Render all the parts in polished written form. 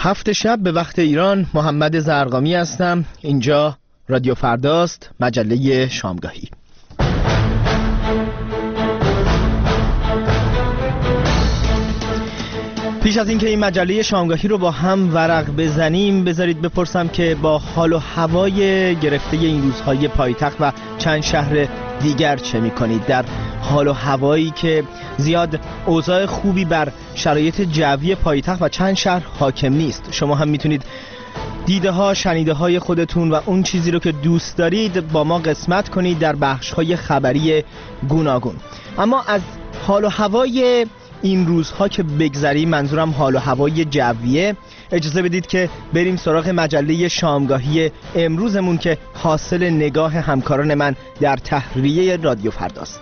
7 شب به وقت ایران، محمد زرقامی هستم. اینجا رادیو فرداست، مجله شامگاهی. پیش از اینکه این مجله شامگاهی رو با هم ورق بزنیم، بذارید بپرسم که با حال و هوای گرفته این روزهای پایتخت و چند شهر دیگر چه می‌کنید؟ در حال و هوایی که زیاد اوضاع خوبی بر شرایط جوی پایتخت و چند شهر حاکم نیست، شما هم میتونید دیده ها، شنیده های خودتون و اون چیزی رو که دوست دارید با ما قسمت کنید در بخش های خبری گوناگون. اما از حال و هوای این روزها که بگذریم، منظورم حال و هوای جویه، اجازه بدید که بریم سراغ مجله شامگاهی امروزمون که حاصل نگاه همکاران من در تهریه رادیو فرداست.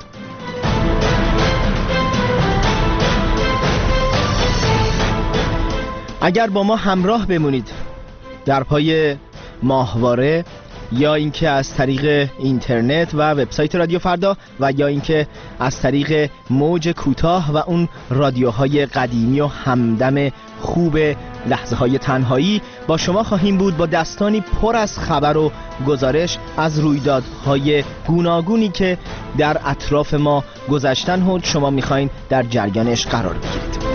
اگر با ما همراه بمونید در پای ماهواره، یا اینکه از طریق اینترنت و وبسایت رادیو فردا، و یا اینکه از طریق موج کوتاه و اون رادیوهای قدیمی و همدم خوب لحظه های تنهایی، با شما خواهیم بود با دستانی پر از خبر و گزارش از رویدادهای گوناگونی که در اطراف ما گذشتن و شما میخواین در جریانش قرار بگیرید.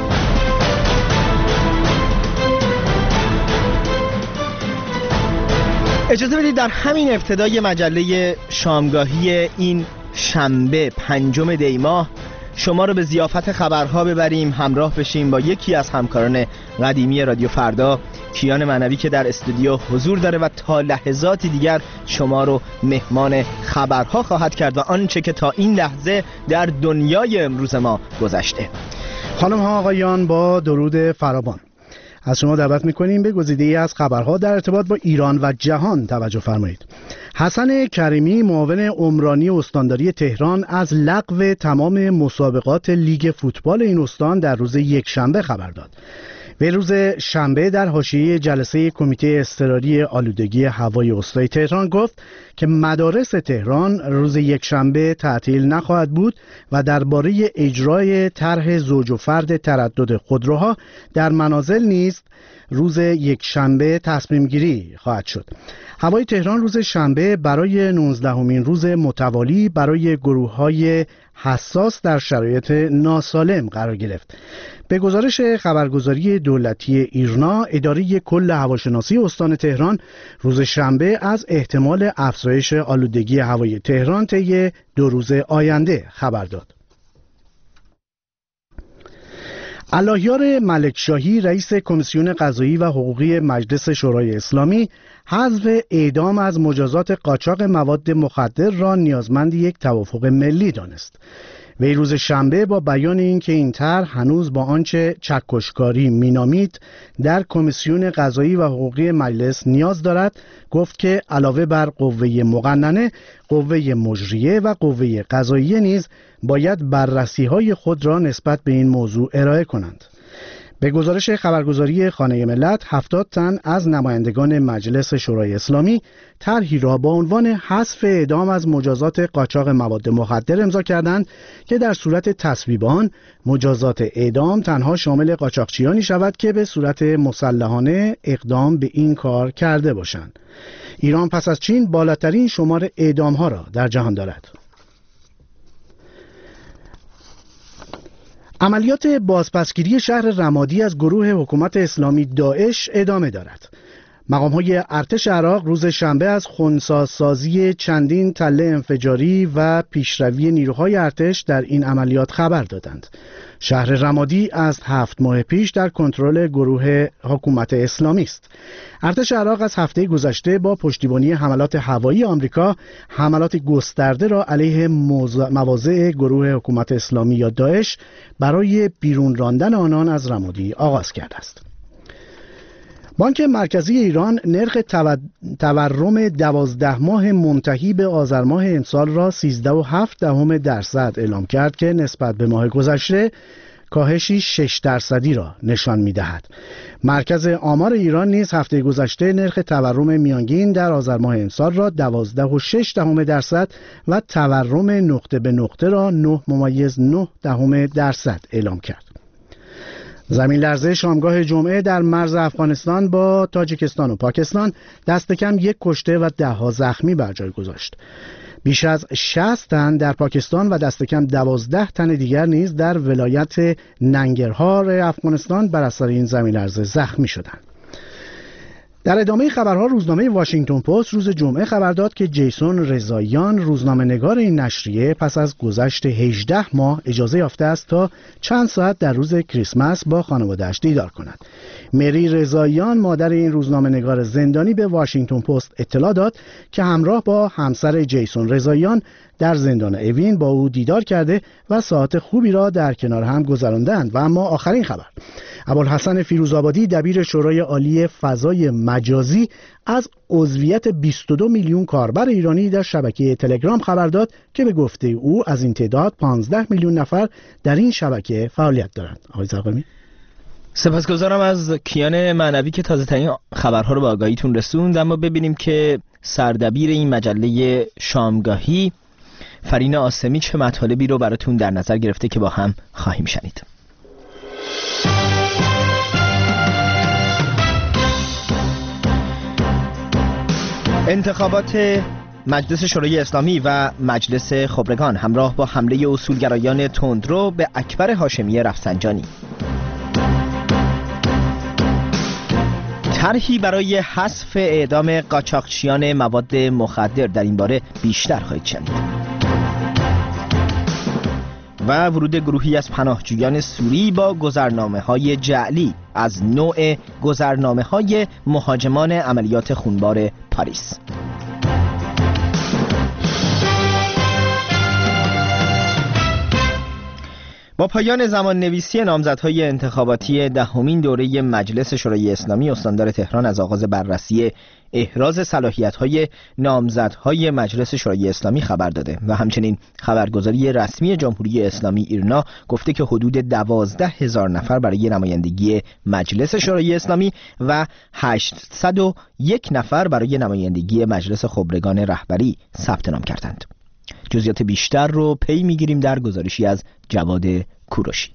اجازه بدید در همین ابتدای مجله شامگاهی این شنبه 5 دی ماه شما رو به ضیافت خبرها ببریم، همراه بشیم با یکی از همکاران قدیمی رادیو فردا، کیان معنوی، که در استودیو حضور داره و تا لحظاتی دیگر شما رو مهمان خبرها خواهد کرد و آنچه که تا این لحظه در دنیای امروز ما گذشته. خانم ها آقایان، با درود فراوان از شما دعوت میکنیم به گزیده‌ای از خبرها در ارتباط با ایران و جهان توجه فرمایید. حسن کریمی، معاون عمرانی استانداری تهران، از لغو تمام مسابقات لیگ فوتبال این استان در روز یکشنبه خبر داد. به روز شنبه در حاشیه جلسه کمیته اضطراری آلودگی هوای استان تهران گفت که مدارس تهران روز یکشنبه تعطیل نخواهد بود و درباره اجرای طرح زوج و فرد تردد خودروها در منازل نیز روز یکشنبه تصمیم گیری خواهد شد. هوای تهران روز شنبه برای 19مین روز متوالی برای گروه‌های حساس در شرایط ناسالم قرار گرفت. به گزارش خبرگزاری دولتی ایرنا، اداره کل هواشناسی استان تهران روز شنبه از احتمال افزایش آلودگی هوای تهران طی 2 روز آینده خبر داد. اللهیار ملکشاهی، رئیس کمیسیون قضایی و حقوقی مجلس شورای اسلامی، حذف اعدام از مجازات قاچاق مواد مخدر را نیازمند یک توافق ملی دانست. وی روز شنبه با بیان اینکه این طرح هنوز با آنچه چکشکاری مینامید در کمیسیون قضایی و حقوقی مجلس نیاز دارد، گفت که علاوه بر قوه مقننه، قوه مجریه و قوه قضاییه نیز باید بررسی‌های خود را نسبت به این موضوع ارائه کنند. به گزارش خبرگزاری خانه ملت، 70 تن از نمایندگان مجلس شورای اسلامی طرحی را با عنوان حذف اعدام از مجازات قاچاق مواد مخدر امضا کردند که در صورت تصویب آن مجازات اعدام تنها شامل قاچاقچیانی شود که به صورت مسلحانه اقدام به این کار کرده باشند. ایران پس از چین بالاترین شمار اعدام‌ها را در جهان دارد. عملیات بازپسگیری شهر رمادی از گروه حکومت اسلامی داعش ادامه دارد. مقام‌های ارتش عراق روز شنبه از خنثی‌سازی چندین تله انفجاری و پیشروی نیروهای ارتش در این عملیات خبر دادند. شهر رمادی از 7 ماه پیش در کنترل گروه حکومت اسلامی است. ارتش عراق از هفته گذشته با پشتیبانی حملات هوایی آمریکا حملات گسترده را علیه مواضع گروه حکومت اسلامی یا داعش برای بیرون راندن آنان از رمادی آغاز کرده است. بانک مرکزی ایران نرخ تورم 12 ماه منتهی به آذر ماه امسال را 13.7% اعلام کرد که نسبت به ماه گذشته کاهشی 6% را نشان می‌دهد. مرکز آمار ایران نیز هفته گذشته نرخ تورم میانگین در آذر ماه امسال را 12.6% و تورم نقطه به نقطه را 9.9% اعلام کرد. زمین لرزه شامگاه جمعه در مرز افغانستان با تاجیکستان و پاکستان دست کم 1 کشته و 10 زخمی بر جای گذاشت. بیش از 60 تن در پاکستان و دست کم 12 تن دیگر نیز در ولایت ننگرهار افغانستان بر اثر این زمین لرزه زخمی شدند. در ادامه خبرها روزنامه واشنگتن پست روز جمعه خبر داد که جیسون رضاییان روزنامه‌نگار این نشریه پس از گذشت 18 ماه اجازه یافته است تا چند ساعت در روز کریسمس با خانواده‌اش دیدار کند. مری رضاییان مادر این روزنامه‌نگار زندانی به واشنگتن پست اطلاع داد که همراه با همسر جیسون رضاییان در زندان اوین با او دیدار کرده و ساعت خوبی را در کنار هم گذراندند. و اما آخرین خبر، ابوالحسن فیروزآبادی دبیر شورای عالی فضای مجازی از عضویت 22 میلیون کاربر ایرانی در شبکه تلگرام خبر داد که به گفته او از این تعداد 15 میلیون نفر در این شبکه فعالیت دارند. آقای زرقامی، سپاسگزارم از کیان معنوی که تازه ترین خبرها رو به آگاهیتون رسوند. اما ببینیم که سردبیر این مجله شامگاهی فرین آسمی چه مطالبی رو براتون در نظر گرفته که با هم خواهیم شنید. انتخابات مجلس شورای اسلامی و مجلس خبرگان همراه با حمله اصولگرایان تندرو به اکبر هاشمی رفسنجانی. طرحی برای حذف اعدام قاچاقچیان مواد مخدر، در این باره بیشتر خواهید شنید. و ورود گروهی از پناهجویان سوری با گذرنامه‌های جعلی از نوع گذرنامه‌های مهاجمان عملیات خونبار پاریس. با پایان زمان نویسی نامزدهای انتخاباتی 10مین دوره مجلس شورای اسلامی، استاندار تهران از آغاز بررسی احراز صلاحیت‌های نامزدهای مجلس شورای اسلامی خبر داده و همچنین خبرگزاری رسمی جمهوری اسلامی ایرنا گفته که حدود 12,000 نفر برای نمایندگی مجلس شورای اسلامی و 801 نفر برای نمایندگی مجلس خبرگان رهبری ثبت نام کردند. جزئیات بیشتر رو پی میگیریم در گزارشی از جواد کوروشی.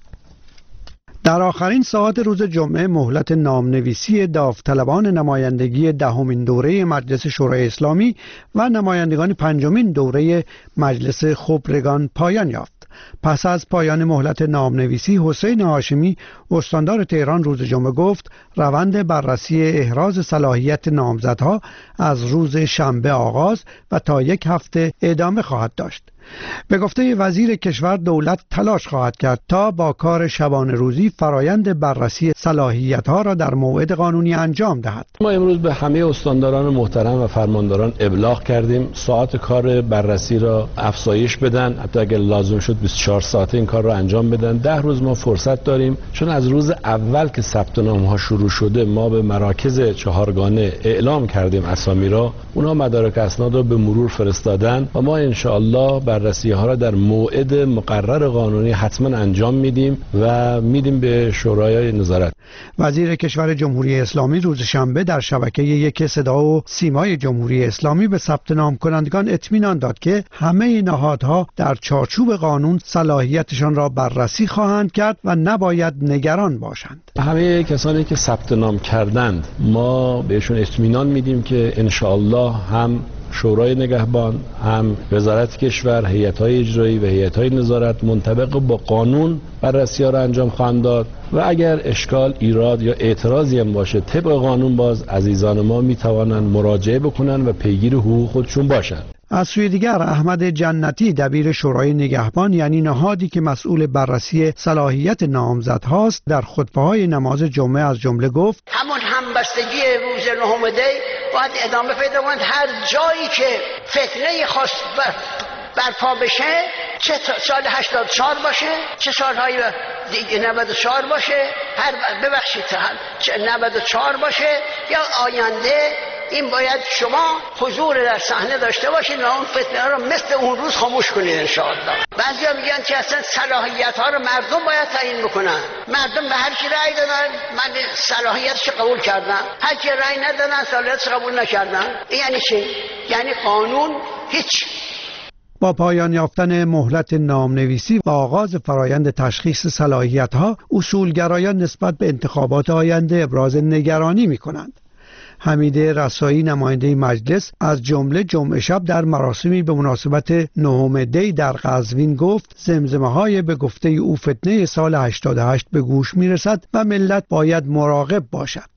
در آخرین ساعت روز جمعه مهلت نامنویسی داوطلبان نمایندگی 10مین دوره مجلس شورای اسلامی و نمایندگان 5مین دوره مجلس خبرگان پایان یافت. پس از پایان مهلت نامنویسی، حسین هاشمی استاندار تهران روز جمعه گفت روند بررسی احراز صلاحیت نامزدها از روز شنبه آغاز و تا 1 هفته ادامه خواهد داشت. به گفته وزیر کشور، دولت تلاش خواهد کرد تا با کار شبانه روزی فرایند بررسی صلاحیت‌ها را در موعد قانونی انجام دهد. ما امروز به همه استانداران محترم و فرمانداران ابلاغ کردیم ساعت کار بررسی را افزایش بدن، حتی اگر لازم شد 24 ساعته این کار را انجام بدن. 10 روز ما فرصت داریم، چون از روز اول که ثبت نام‌ها شروع شده ما به مراکز چهارگانه اعلام کردیم اسامی را، اونها مدارک اسناد را به مرور فرستادن و ما ان شاءالله بررسی ها را در موعد مقرر قانونی حتما انجام میدیم و میدیم به شورای نظارت. وزیر کشور جمهوری اسلامی روز شنبه در شبکه 1 صدا و سیمای جمهوری اسلامی به ثبت نام کنندگان اطمینان داد که همه نهادها در چارچوب قانون صلاحیتشان را بررسی خواهند کرد و نباید نگران باشند. همه کسانی که ثبت نام کردند ما بهشون اطمینان میدیم که ان شاء الله هم شورای نگهبان، هم وزارت کشور، هیئت‌های اجرایی و هیئت‌های نظارت منطبق با قانون بررسی‌ها را انجام خواهند داد و اگر اشکال، ایراد یا اعتراضی هم باشه طبق قانون باز عزیزان ما میتوانند مراجعه بکنن و پیگیر حقوق خودشون باشند. از سوی دیگر احمد جنتی دبیر شورای نگهبان، یعنی نهادی که مسئول بررسی صلاحیت نامزدهاست، در خطبه‌های نماز جمعه از جمله گفت همون همبستگی روز 9 دی باید ادامه پیدا کند. هر جایی که فتنه خاص برپا بشه، چه سال 84 باشه، چه سالهای دیگه 94 باشه، ببخشید 94 باشه یا آینده، این باید شما حضور در صحنه داشته باشید و اون فتنه رو مثل اون روز خاموش کنید ان شاء الله. بعضیا میگن که اصلا صلاحیت ها رو مردم باید تعیین بکنن. مردم به هر کی رأی دادن، من صلاحیتش قبول کردم، هر کی رأی ندادن صلاحیتش قبول نکردن. یعنی چی؟ یعنی قانون هیچ. با پایان یافتن مهلت نامنویسی و آغاز فرایند تشخیص صلاحیت‌ها، اصولگرایان نسبت به انتخابات آینده ابراز نگرانی می‌کنند. حمید رسایی نماینده مجلس از جمعه شب در مراسمی به مناسبت 9 دی در قزوین گفت زمزمه‌های به گفته او فتنه سال 88 به گوش می‌رسد و ملت باید مراقب باشد.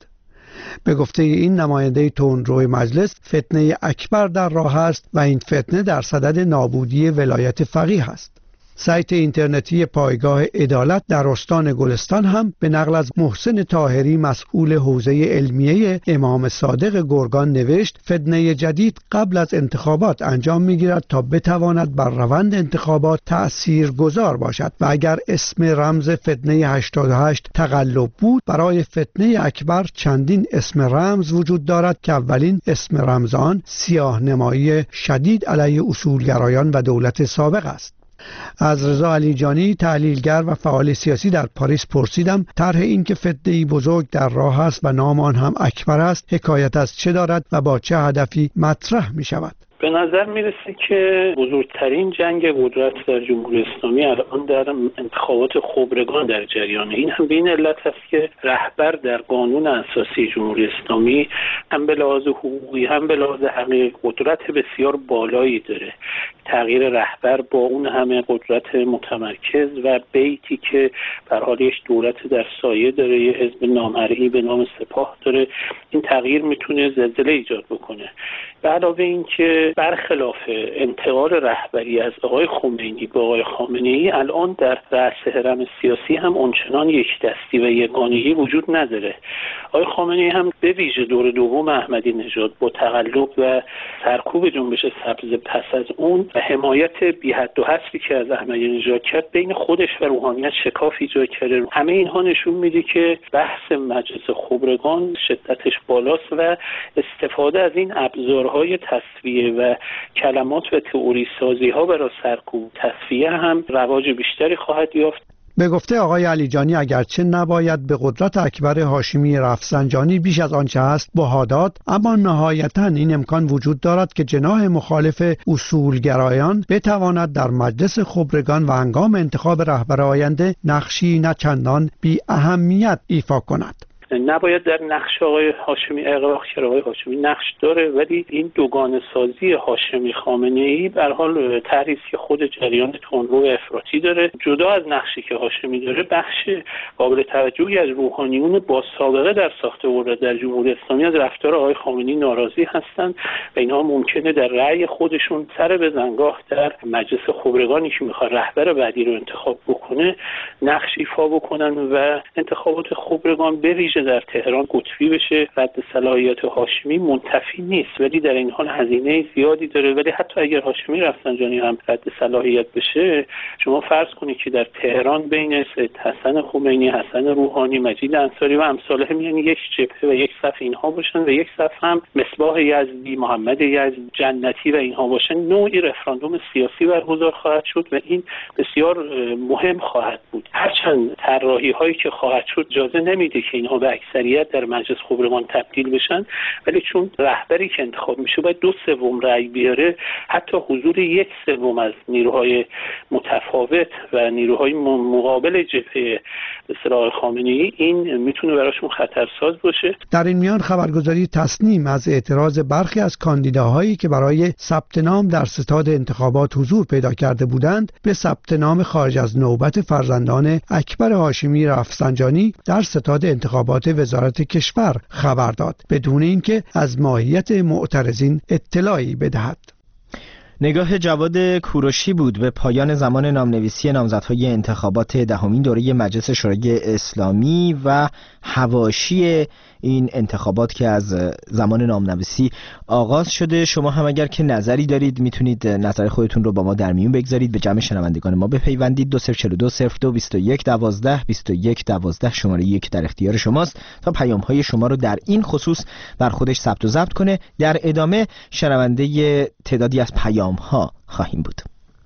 به گفته این نماینده تندرو مجلس فتنه اکبر در راه است و این فتنه در صدد نابودی ولایت فقیه است. سایت اینترنتی پایگاه عدالت در استان گلستان هم به نقل از محسن طاهری مسئول حوزه علمیه امام صادق گرگان نوشت فتنه جدید قبل از انتخابات انجام می‌گیرد تا بتواند بر روند انتخابات تأثیرگذار باشد و اگر اسم رمز فتنه 88 تقلب بود، برای فتنه اکبر چندین اسم رمز وجود دارد که اولین اسم رمز آن سیاه‌نمایی شدید علیه اصولگرایان و دولت سابق است. از رضا علیجانی تحلیلگر و فعال سیاسی در پاریس پرسیدم طرح این که فتنه‌ای بزرگ در راه است و نام آن هم اکبر است حکایت از چه دارد و با چه هدفی مطرح می شود؟ به نظر میرسه که بزرگترین جنگ قدرت در جمهوری اسلامی الان در انتخابات خبرگان در جریانه. این هم به این علت است که رهبر در قانون اساسی جمهوری اسلامی هم به لحاظ حقوقی هم به لحاظ حقیقی قدرت بسیار بالایی داره. تغییر رهبر با اون همه قدرت متمرکز و بیتی که به هر حال یک دولت در سایه داره، یه حزب نامرئی به نام سپاه داره، این تغییر میتونه زلزله ایجاد بکنه. به علاوه این که برخلاف انتقال رهبری از آقای خمینی به آقای خامنه‌ای، الان در رأس هرم سیاسی هم اونچنان یک دستی و یگانگی وجود نداره. آقای خامنه‌ای هم به ویژه دور دوم احمدی نژاد با تقلب و سرکوب جنبش سبز پس از اون و حمایت بی حد و حصری که از احمدی نژاد کرد، بین خودش و روحانیت شکاف ایجاد کرده. همه اینها نشون میده که بحث مجلس خبرگان شدتش بالاست و استفاده از این ابزارهای تصفیه و کلمات و تئوری سازی ها برای سرکوب تصفیه هم رواج بیشتری خواهد یافت. به گفته آقای علیجانی اگرچه نباید به قدرت اکبر هاشمی رفسنجانی بیش از آنچه هست بها داد، اما نهایتاً این امکان وجود دارد که جناح مخالف اصولگرایان بتواند در مجلس خبرگان و هنگام انتخاب رهبر آینده نقشی نه چندان بی اهمیت ایفا کند. نباید در نقش آقای هاشمی اغراق کرد. آقای هاشمی نقش داره، ولی این دوگانه سازی هاشمی خامنه‌ای به هر حال طرحی که خود جریان تندرو افراطی داره. جدا از نقشی که هاشمی داره، بخش قابل توجهی از روحانیون با سابقه در ساخت قدرت در جمهوری اسلامی از رفتار آقای خامنه‌ای ناراضی هستند و اینها ممکنه در رأی خودشون سر به زنگاه در مجلس خبرگانی که میخواد رهبر بعدی رو انتخاب بکنه نقش ایفا بکنن و انتخابات خبرگان به ویژه در تهران قطبی بشه. رد صلاحیت هاشمی منتفی نیست، ولی در این حال هزینه زیادی داره. ولی حتی اگر هاشمی رفسنجانی هم رد صلاحیت بشه، شما فرض کنید که در تهران بین سید حسن خمینی، حسن روحانی، مجید انصاری و امثالهم یعنی یک جبهه و یک صف اینها باشن و یک صف هم مصباح یزدی، محمد یزدی، جنتی و اینها باشن، نوعی رفراندوم سیاسی برگزار خواهد شد و این بسیار مهم خواهد بود. هرچند طراحی هایی که خواهد شد اجازه نمیده که اینها به اکثریت در مجلس خبرگان تبدیل بشن، ولی چون رهبری که انتخاب میشه باید 2/3 رأی بیاره، حتی حضور 1/3 از نیروهای متفاوت و نیروهای مقابل جبهه اصلاح خامنه‌ای، این میتونه براشون خطرساز باشه. در این میان خبرگزاری تصنیم از اعتراض برخی از کاندیداهایی که برای ثبت نام در ستاد انتخابات حضور پیدا کرده بودند به ثبت نام خارج از نوبت فرزندان اکبر هاشمی رفسنجانی در ستاد انتخابات وزارت کشور خبر داد، بدون اینکه از ماهیت معترضین اطلاعی بدهد. نگاه جواد کوروشی بود به پایان زمان نامنویسی نامزدهای انتخابات دهمین دوره مجلس شورای اسلامی و حواشی این انتخابات که از زمان نامنویسی آغاز شده. شما هم اگر که نظری دارید میتونید نظر خودتون رو با ما در میون بگذارید. به جمع شنوندگان ما بپیوندید. 2042022112 شماره 1 در اختیار شماست تا پیام های شما رو در این خصوص بر خودش ثبت و ضبط کنه. در ادامه شنونده تعدادی از پیام ها خواهیم بود.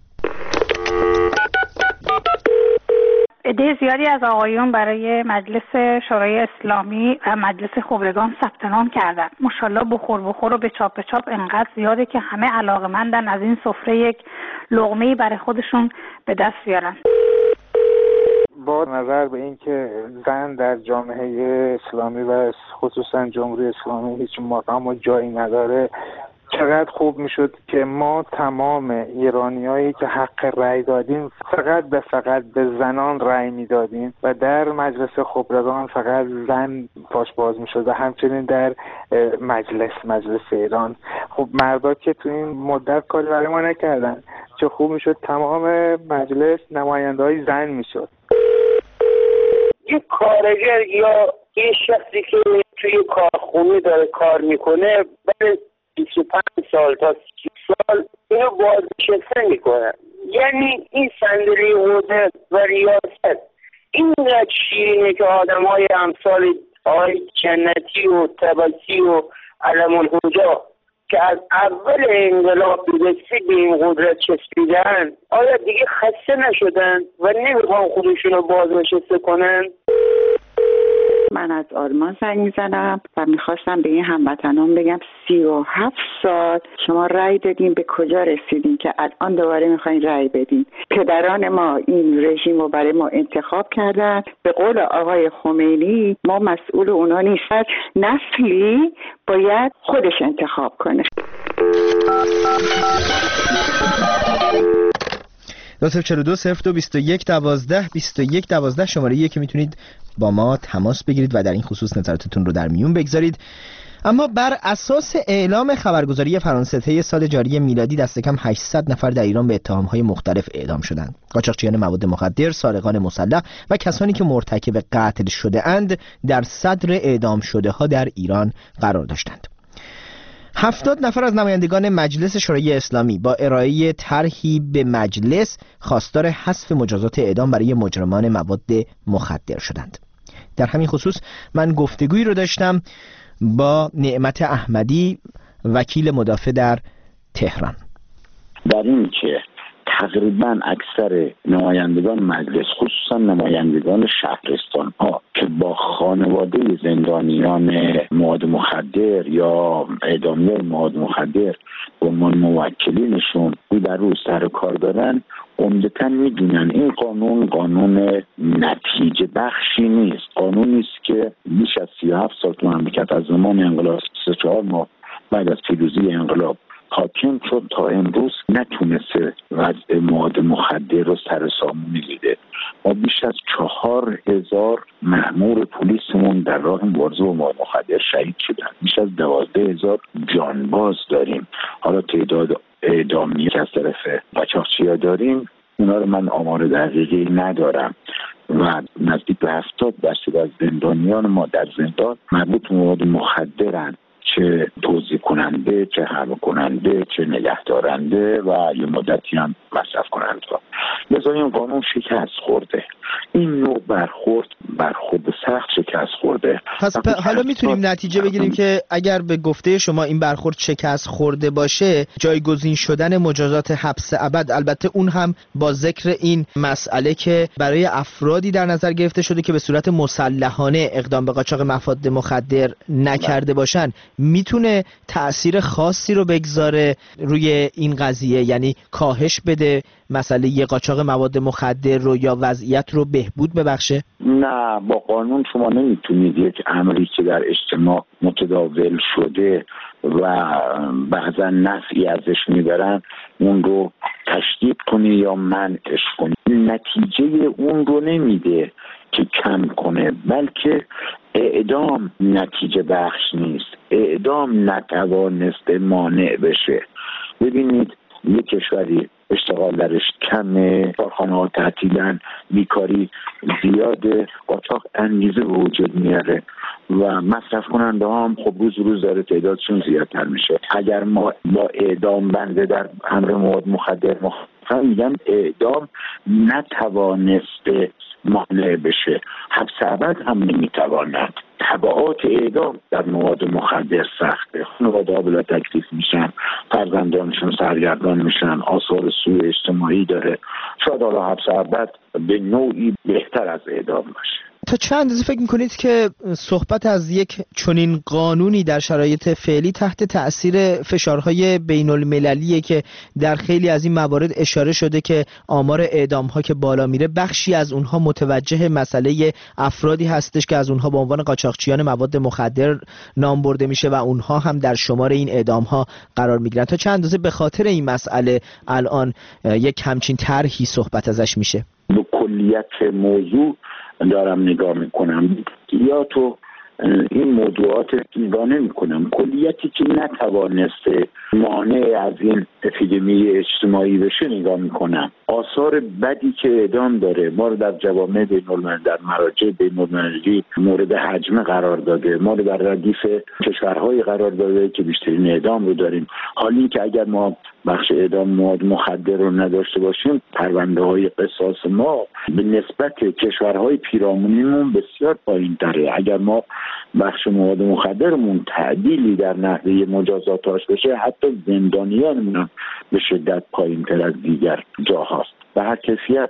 عده زیادی از آقایون برای مجلس شورای اسلامی و مجلس خبرگان ثبت نام کردند. ماشاءالله بخور و به چاپ انقدر زیاده که همه علاقه‌مندن از این سفره یک لقمه‌ای برای خودشون به دست بیارن. با نظر به این که زن در جامعه اسلامی و خصوصا جمهوری اسلامی هیچ مقام و جایی نداره، چقدر خوب میشد که ما تمام ایرانیایی که حق رأی دادیم فقط به زنان رأی میدادیم و در مجلس خبرگان فقط زن پاش باز میشد و همچنین در مجلس ایران. خب مردا که تو این مدت کاری برای ما نکردن، چه خوب میشد تمام مجلس نماینده‌های زن میشد. یک کارگر یا یه شخصی که توی کارخونه داره کار میکنه برای 25 سال تا 30 سال اینو بازنشسته میکنن. یعنی این صندلی قدرت و ریاست این شیرینه که آدمای امثال آقای جنتی و طبسی و علم الهجا که از اول انقلاب رسید به این قدرت چسبیدن، آیا دیگه خسته نشدن و نمیخوان خودشونو بازنشسته کنن؟ من از آلمان زنگ میزنم و میخواستم به این هموطنان بگم 37 سال شما رأی دادین، به کجا رسیدین که الان دوباره میخواین رأی بدین؟ پدران ما این رژیم رو برای ما انتخاب کردن. به قول آقای خمینی ما مسئول اونا نیستن، نسلی باید خودش انتخاب کنه. 242-02-21-12 شماره که میتونید با ما تماس بگیرید و در این خصوص نظراتتون رو در میون بگذارید. اما بر اساس اعلام خبرگزاری فرانسه طی سال جاری میلادی دست کم 800 نفر در ایران به اتهام‌های مختلف اعدام شدند. قاچاقچیان مواد مخدر، سارقان مسلح و کسانی که مرتکب قتل شده اند در صدر اعدام شده ها در ایران قرار داشتند. 70 نفر از نمایندگان مجلس شورای اسلامی با ارائه طرحی به مجلس خواستار حذف مجازات اعدام برای مجرمان مواد مخدر شدند. در همین خصوص من گفتگویی رو داشتم با نعمت احمدی، وکیل مدافع در تهران. در این که تقریبا اکثر نمایندگان مجلس، خصوصا نمایندگان شهرستان ها که با خانواده زندانیان مواد مخدر یا اعدامی مواد مخدر به عنوان موکلینشون در روز سر کار دارن، عمدتاً میدونن این قانون نتیجه بخشی نیست. قانونی است که بیش از 37 سال تو مملکت از زمان انقلاب 34 ماه بعد از پیروزی انقلاب حاکم شد تا امروز نتونسته وضع مواد مخدر رو سر سامون بگیره. ما بیش از 4000 مأمور پلیسمون در راه مبارزه با مواد مخدر شهید شدن. بیش از 12000 جانباز داریم. حالا تعداد اعدامی که از طرف قاچاقچی‌ها داریم اونا رو من آمار دقیقی ندارم و نزدیک به 70% از زندانیان ما در زندان مربوط به مواد مخدرن، چه توزیع کننده، چه حمل کننده، چه نگهدارنده و یه مدتی هم مصرف کننده. لذا این قانون شکست خورده. این نوع برخورد سخت شکست خورده. پس حالا میتونیم نتیجه بگیریم که اگر به گفته شما این برخورد شکست خورده باشه، جایگزین شدن مجازات حبس ابد، البته اون هم با ذکر این مسئله که برای افرادی در نظر گرفته شده که به صورت مسلحانه اقدام به قاچاق مواد مخدر نکرده باشن، میتونه تأثیر خاصی رو بگذاره روی این قضیه، یعنی کاهش بده مسئله قاچاق مواد مخدر رو یا وضعیت رو بهبود ببخشه؟ نه، با قانون شما نمیتونید یک امری که در اجتماع متداول شده و بعضا نفعی ازش میبرن اون رو تشدید کنی یا منعش کنی. نتیجه اون رو نمیده که کم کنه، بلکه اعدام نتیجه بخش نیست. اعدام نتوانسته مانع بشه. ببینید یک کشوری اشتغال درش کمه، کارخانه ها تعطیلن، بیکاری زیاده، قاچاق انگیزه به وجود میاره و مصرف کننده هم خب روز داره تعدادشون زیادتر میشه. اگر ما با اعدام بنده در امر مواد مخدر میگم اعدام نتوانسته مانع بشه، حبس ابد هم نمیتواند. تبعات اعدام در مواد مخدر سخته. خانواده ها بلا تکلیف میشن، فرزندانشون سرگردان میشن، آثار سوء اجتماعی داره. شاید حالا حبس ابد به نوعی بهتر از اعدام باشه. تا چند اندازه فکر میکنید که صحبت از یک چنین قانونی در شرایط فعلی تحت تأثیر فشارهای بین المللیه که در خیلی از این موارد اشاره شده که آمار اعدام‌ها که بالا میره بخشی از اونها متوجه مسئله افرادی هستش که از اونها به عنوان قاچاقچیان مواد مخدر نام برده میشه و اونها هم در شمار این اعدام‌ها قرار میگیرن؟ تا چند اندازه به خاطر این مسئله الان یک همچین طرحی صحبت ازش میشه؟ به کلیت موضوع دارم نگاه میکنم یا تو این موضوعات نگاه نمیکنم، کلیتی که نتوانسته مانع از این اپیدمی اجتماعی بشه نگاه میکنم. آثار بدی که اعدام داره، ما رو در جوامع بین‌المللی، در مراجع بین‌المللی مورد حجم قرار داده، ما رو در ردیف کشورهای قرار داده که بیشترین اعدام رو داریم. حالی که اگر ما بخش اعدام مواد مخدر رو نداشته باشیم، پرونده های قصاص ما به نسبت کشورهای پیرامونیمون بسیار پایین تره. اگر ما بخش مواد مخدرمون تعدیلی در نحوه مجازاتاش بشه، حتی زندانیانمون هم به شدت پایین تر از دیگر جاهاست. به هر کیفیت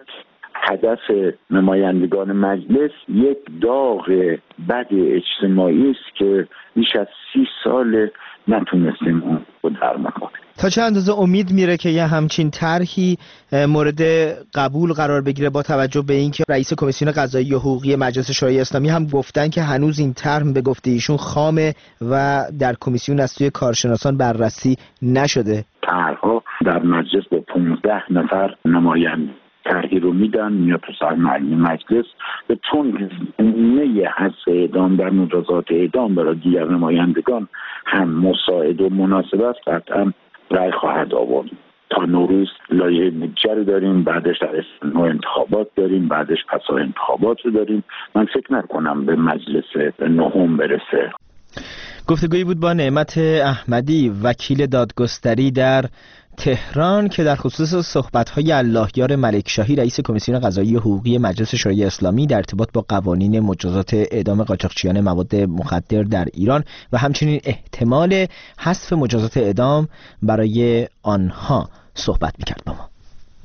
هدف نمایندگان مجلس یک داغ بد اجتماعی است که بیش از 30 سال نتونستیم اون رو درمان کنیم. تا چه اندازه امید میره که یه همچین طرحی مورد قبول قرار بگیره، با توجه به اینکه رئیس کمیسیون قضایی و حقوقی مجلس شورای اسلامی هم گفتن که هنوز این طرح به گفته ایشون خامه و در کمیسیون از سوی کارشناسان بررسی نشده؟ طرحها در مجلس با 15 نفر نماینده طرحی رو میدن، میاد تو سرمایه مجلس و چون نمونه حذف اعدام در مجازات اعدام برای دیگر نمایندگان هم مساعد و مناسب است، قطعا رأی خواهد آورد. تا نوروز لایحه بودجه رو داریم، بعدش در اسفند انتخابات داریم، بعدش پسا انتخابات رو داریم. من فکر نکنم به مجلس نهم برسه. گفتگویی بود با نعمت احمدی، وکیل دادگستری در تهران، که در خصوص صحبت‌های اللهیار ملکشاهی رئیس کمیسیون قضایی و حقوقی مجلس شورای اسلامی در ارتباط با قوانین مجازات اعدام قاچاقچیان مواد مخدر در ایران و همچنین احتمال حذف مجازات اعدام برای آنها صحبت می‌کرد با ما.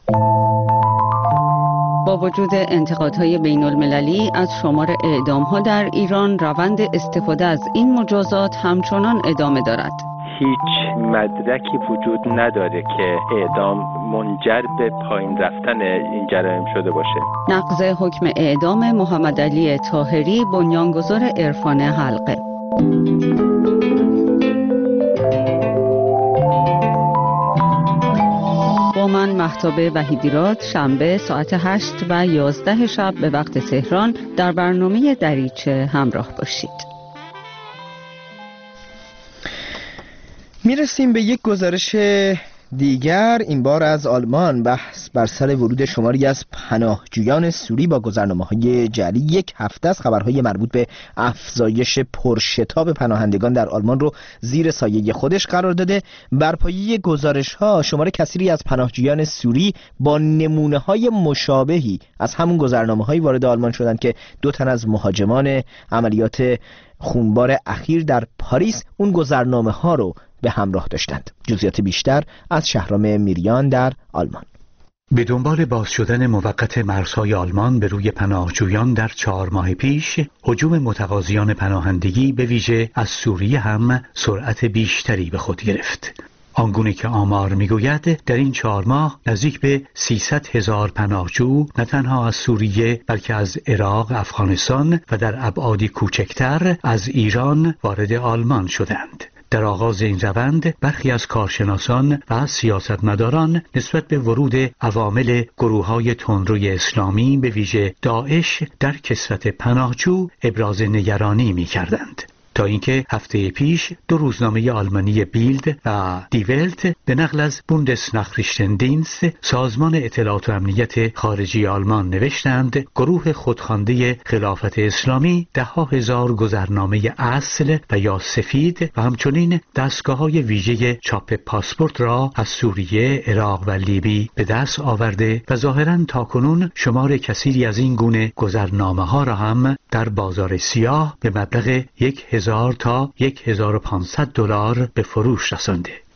با وجود انتقادهای بین المللی از شمار اعدام‌ها در ایران، روند استفاده از این مجازات همچنان ادامه دارد. هیچ مدرکی وجود نداره که اعدام منجر به پایین رفتن این جرایم شده باشه. نقض حکم اعدام محمد علی طاهری، بنیانگذار عرفان حلقه. با من مهتاب وحیدیراد، شنبه ساعت 8 و 11 شب به وقت تهران در برنامه دریچه همراه باشید. میرسیم به یک گزارش دیگر، این بار از آلمان. بحث بر سر ورود شماری از پناهجویان سوری با گذرنامه‌های جعلی یک هفته از خبرهای مربوط به افزایش پرشتاب پناهندگان در آلمان رو زیر سایه خودش قرار داده. بر پایه گزارش‌ها شمار کثیری از پناهجویان سوری با نمونه‌های مشابهی از همون گذرنامه‌های وارد آلمان شدند که 2 تن از مهاجمان عملیات خونبار اخیر در پاریس اون گذرنامه‌ها رو به همراه داشتند. جزئیات بیشتر از شهرام میریان در آلمان. به دنبال باز شدن موقت مرزهای آلمان به روی پناهجویان در 4 ماه پیش، هجوم متقاضیان پناهندگی به ویژه از سوریه هم سرعت بیشتری به خود گرفت. آنگونه که آمار میگوید در این 4 ماه نزدیک به 300,000 پناهجو نه تنها از سوریه بلکه از عراق، افغانستان و در ابعادی کوچکتر از ایران وارد آلمان شدند. در آغاز این روند برخی از کارشناسان و سیاستمداران نسبت به ورود عوامل گروه‌های تندروی اسلامی به ویژه داعش در کسوت پناهجو ابراز نگرانی می‌کردند. تا اینکه هفته پیش 2 روزنامه آلمانی بیلد و دی ولت به نقل از بوندسناخریشتندینست، سازمان اطلاعات و امنیت خارجی آلمان، نوشتند گروه خودخوانده خلافت اسلامی 10,000 گذرنامه اصل و یا سفید و همچنین دستگاه‌های ویژه چاپ پاسپورت را از سوریه، عراق و لیبی به دست آورده و ظاهراً تاکنون شمار کثیری از این گونه گذرنامه‌ها را هم در بازار سیاه به مبلغ 1,000 تا 1,500 دلار به فروش رسانده.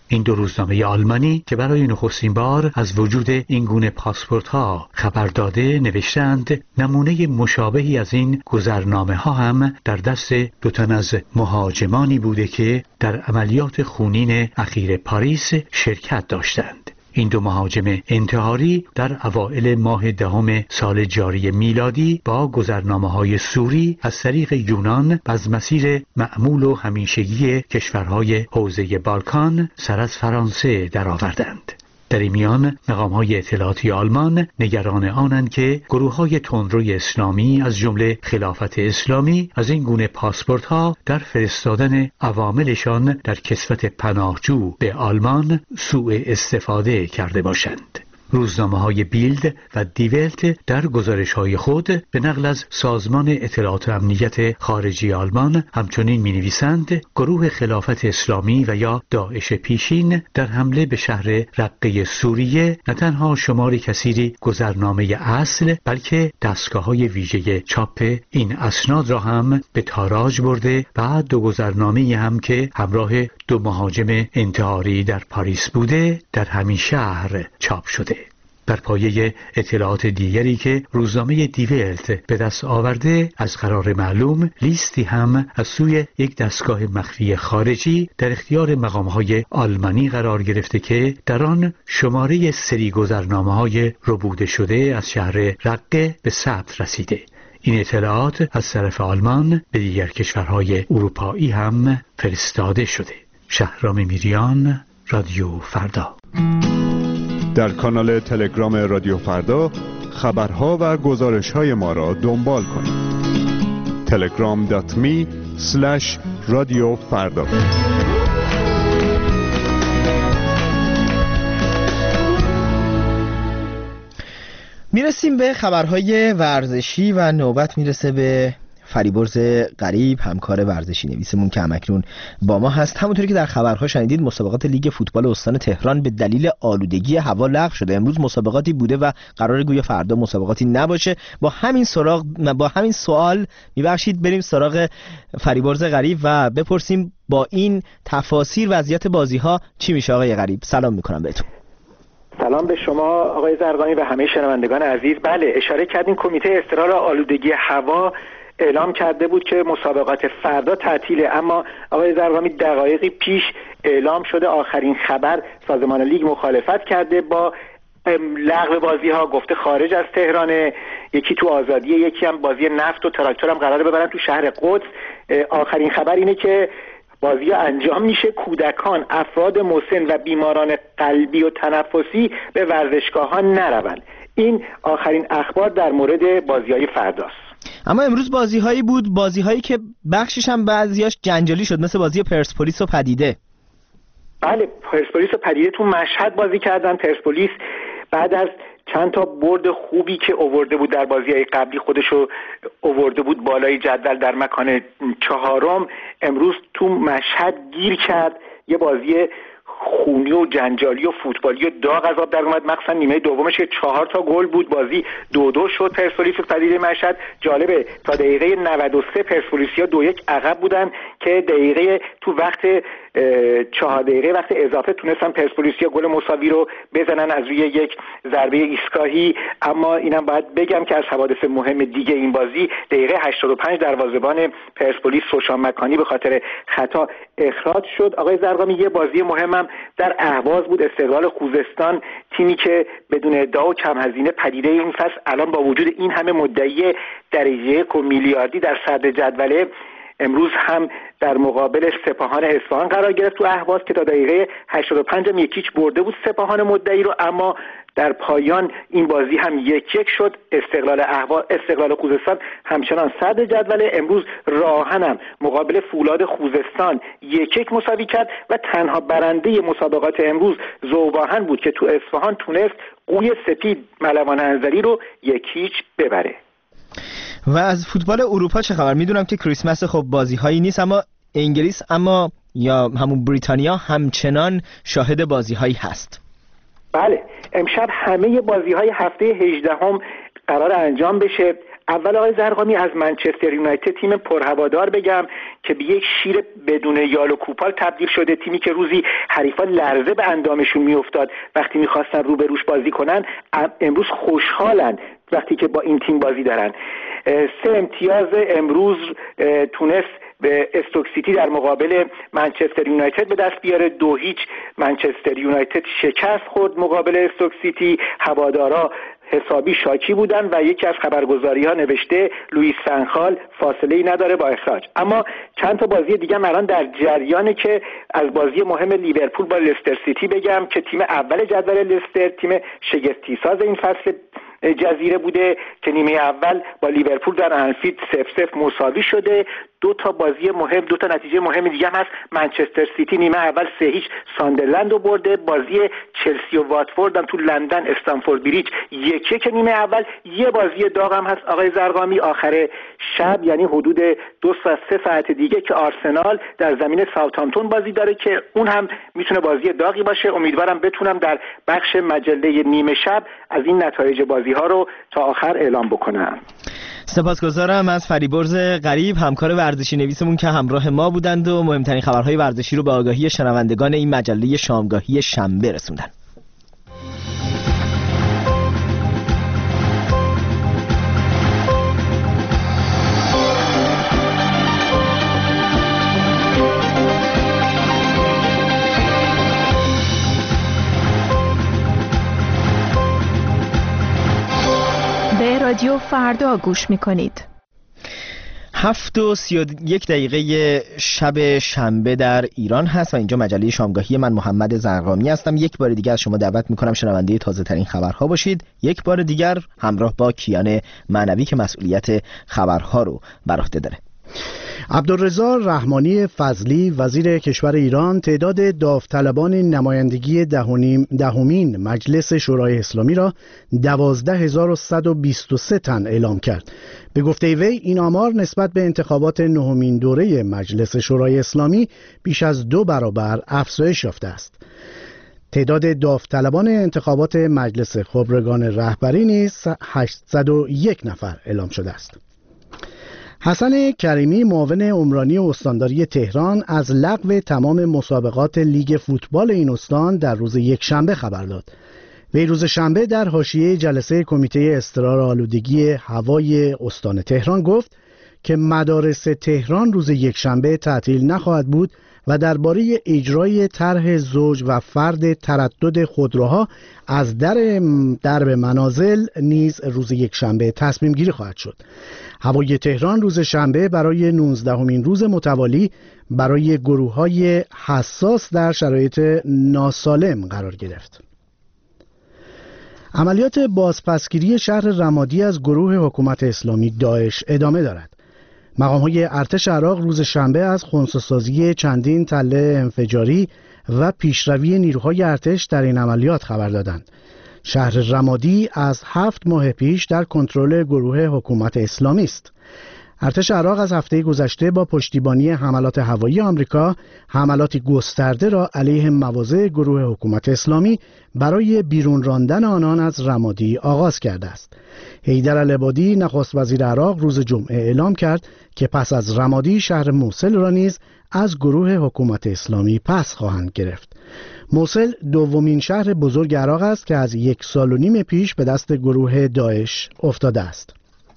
این دو روزنامه آلمانی که برای نخستین بار از وجود این گونه پاسپورت‌ها خبر داده نوشتند نمونه مشابهی از این گذرنامه ها هم در دست دو تن از مهاجمانی بوده که در عملیات خونین اخیر پاریس شرکت داشتند. این دو مهاجم انتحاری در اوائل ماه دهم سال جاری میلادی با گذرنامه‌های سوری از طریق یونان از مسیر معمول و همیشگی کشورهای حوزه بالکان سر از فرانسه درآوردند. در این میان مقام‌های اطلاعاتی آلمان نگران آنند که گروه‌های تندروی اسلامی از جمله خلافت اسلامی از این گونه پاسپورت‌ها در فرستادن عواملشان در کسوت پناهجو به آلمان سوء استفاده کرده باشند. روزنامه‌های بیلد و دیولت در گزارش‌های خود به نقل از سازمان اطلاعات و امنیت خارجی آلمان همچنین می‌نویسند گروه خلافت اسلامی و یا داعش پیشین در حمله به شهر رقه سوریه نه تنها شمار کثیری گذرنامه اصل بلکه دستگاه‌های ویژه چاپ این اسناد را هم به تاراج برده و دو گذرنامه‌ای هم که همراه دو مهاجم انتحاری در پاریس بوده در همین شهر چاپ شده. بر پایه اطلاعات دیگری که روزنامه دیولت به دست آورده از قرار معلوم لیستی هم از سوی یک دستگاه مخفی خارجی در اختیار مقام‌های آلمانی قرار گرفته که در آن شماره سری گذرنامه‌های ربوده شده از شهر رقه به ثبت رسیده. این اطلاعات از طرف آلمان به دیگر کشورهای اروپایی هم فرستاده شده. شهرام میریان، رادیو فردا. در کانال تلگرام رادیو فردا خبرها و گزارش‌های ما را دنبال کنید. telegram.me/رادیو فردا. میرسیم به خبرهای ورزشی و نوبت میرسه به فریبرز غریب، همکار ورزشی نویسمون که همکنون با ما هست. همونطوری که در خبرها شنیدید مسابقات لیگ فوتبال استان تهران به دلیل آلودگی هوا لغو شده. امروز مسابقاتی بوده و قراره گویا فردا مسابقاتی نباشه. با همین سوال میبخشید بریم سراغ فریبرز غریب و بپرسیم با این تفاصیل وضعیت بازی‌ها چی میشه. آقای غریب سلام میکنم بهتون. سلام به شما آقای زرقانی و همه شنوندگان عزیز. بله اشاره کردین کمیته استقرار آلودگی هوا اعلام کرده بود که مسابقات فردا تعطیله، اما آقای زرقامی دقایقی پیش اعلام شده آخرین خبر سازمان لیگ مخالفت کرده با لغو بازی ها، گفته خارج از تهران، یکی تو آزادیه، یکی هم بازی نفت و تراکتور هم قراره ببرن تو شهر قدس. آخرین خبر اینه که بازی ها انجام میشه، کودکان، افراد مسن و بیماران قلبی و تنفسی به ورزشگاه ها نروند. این آخرین اخبار در مورد بازی های فرداست. اما امروز بازی‌هایی بود، بازی‌هایی که بخشش هم بعضیاش جنجالی شد، مثل بازی پرسپولیس و پدیده. بله پرسپولیس و پدیده تو مشهد بازی کردن. پرسپولیس بعد از چند تا برد خوبی که آورده بود در بازی‌های قبلی، خودشو آورده بود بالای جدول در مکان 4م، امروز تو مشهد گیر کرد. یه بازی خونی و جنجالی و فوتبالی و داغ از آب در اومد، مخصوصا نیمه دومش که 4 تا گل بود. بازی 2-2 شد. پرسپولیس و پدیده مشهد، جالبه تا دقیقه 93 پرسپولیسیا 2-1 عقب بودن که دقیقه تو وقت 4 دقیقه وقت اضافه تونستن پرسپولیسیا گل مساوی رو بزنن از روی یک ضربه ایستگاهی. اما اینم باید بگم که از حوادث مهم دیگه این بازی دقیقه 85 دروازه‌بان پرسپولیس سوشان مکانی به خاطر خطا اخراج شد. آقای زرقامی یه بازی مهمم در اهواز بود، استقلال خوزستان، تیمی که بدون ادعا و کم هزینه پدیده این فصل الان با وجود این همه مدعی درجه میلیاردی در صدر جدول، امروز هم در مقابل سپاهان اصفهان قرار گرفت تو اهواز که تا دقیقه 85 هم 1-0 برده بود سپاهان مدعی رو، اما در پایان این بازی هم 1-1 شد. استقلال خوزستان همچنان صدر جدول. امروز راهنم مقابل فولاد خوزستان 1-1 مساوی کرد و تنها برنده مسابقات امروز ذوباهن بود که تو اصفهان تونست قوی سپید ملوان انزلی رو 1-0 ببره. و از فوتبال اروپا چه خبر؟ میدونم که کریسمس خب بازی‌هایی نیست، اما انگلیس یا همون بریتانیا همچنان شاهد بازی‌هایی هست. بله امشب همه بازی‌های هفته 18 قرار انجام بشه. اول آقای زرقامی از منچستر یونایتد، تیم پرهوادار بگم که به یک شیر بدون یال و کوپال تبدیل شده، تیمی که روزی حریفان لرزه به اندامشون میافتاد وقتی میخواستن روبروش بازی کنن، امروز خوشحالن وقتی که با این تیم بازی دارن. 3 امتیاز امروز تونست به استوک سیتی در مقابل منچستر یونایتد به دست بیاره. 2-0 منچستر یونایتد شکست خورد مقابل استوک سیتی. هوادارا حسابی شاکی بودن و یکی از خبرگزاری ها نوشته لوئیس فنخال فاصله‌ای نداره با اخراج. اما چند تا بازی دیگه الان در جریانه که از بازی مهم لیورپول با لستر سیتی بگم که تیم اول جدول لستر تیم شگفتی ساز این فصل جزیره بوده که نیمه اول با لیورپول در انفیلد 0-0 مساوی شده. 2 تا بازی مهم، 2 تا نتیجه مهم دیگه هم هست. منچستر سیتی نیمه اول 3-0 ساندرلند رو برده. بازی چلسی و واتفورد هم تو لندن استنفورد بریج 1-1 که نیمه اول. یه بازی داغ هم هست آقای زرقامی آخر شب، یعنی حدود 2 تا 3 ساعت دیگه که آرسنال در زمین ساوثهامپتون بازی داره که اون هم میتونه بازی داغی باشه. امیدوارم بتونم در بخش مجله نیمه شب از این نتایج بازی ها رو تا آخر اعلام بکنم. سپاسگزارم از فریبرز غریب، همکار ورزشی نویسمون که همراه ما بودند و مهمترین خبرهای ورزشی رو به آگاهی شنوندگان این مجله شامگاهی شنبه رسوندن. رادیو فردا گوش میکنید. 7:31 شب شنبه در ایران هست و اینجا مجله شامگاهی من محمد زرقامی هستم. یک بار دیگر از شما دعوت میکنم شنونده تازه ترین خبرها باشید. یک بار دیگر همراه با کیان معنوی که مسئولیت خبرها رو بر عهده داره. عبدالرضا رحمانی فضلی وزیر کشور ایران تعداد داوطلبان نمایندگی دهمین مجلس شورای اسلامی را 12123 تن اعلام کرد. به گفته وی این آمار نسبت به انتخابات نهمین دوره مجلس شورای اسلامی بیش از 2 برابر افزایش یافته است. تعداد داوطلبان انتخابات مجلس خبرگان رهبری نیز 801 نفر اعلام شده است. حسن کریمی معاون عمرانی استانداری تهران از لغو تمام مسابقات لیگ فوتبال این استان در روز یکشنبه خبر داد. وی روز شنبه در حاشیه جلسه کمیته اضطرار آلودگی هوای استان تهران گفت که مدارس تهران روز یکشنبه تعطیل نخواهد بود و درباره اجرای طرح زوج و فرد تردد خودروها از درب منازل نیز روز یکشنبه تصمیم گیری خواهد شد. هوای تهران روز شنبه برای 19مین روز متوالی برای گروه‌های حساس در شرایط ناسالم قرار گرفت. عملیات بازپسگیری شهر رمادی از گروه حکومت اسلامی داعش ادامه دارد. مقام‌های ارتش عراق روز شنبه از خنثی‌سازی چندین تله انفجاری و پیشروی نیروهای ارتش در این عملیات خبر دادند. شهر رمادی از 7 ماه پیش در کنترل گروه حکومت اسلامی است. ارتش عراق از هفته گذشته با پشتیبانی حملات هوایی آمریکا حملاتی گسترده را علیه مواضع گروه حکومت اسلامی برای بیرون راندن آنان از رمادی آغاز کرده است. حیدر العبادی نخست وزیر عراق روز جمعه اعلام کرد که پس از رمادی شهر موصل را نیز از گروه حکومت اسلامی پس خواهند گرفت. موصل دومین شهر بزرگ عراق است که از 1.5 سال پیش به دست گروه داعش افتاده است.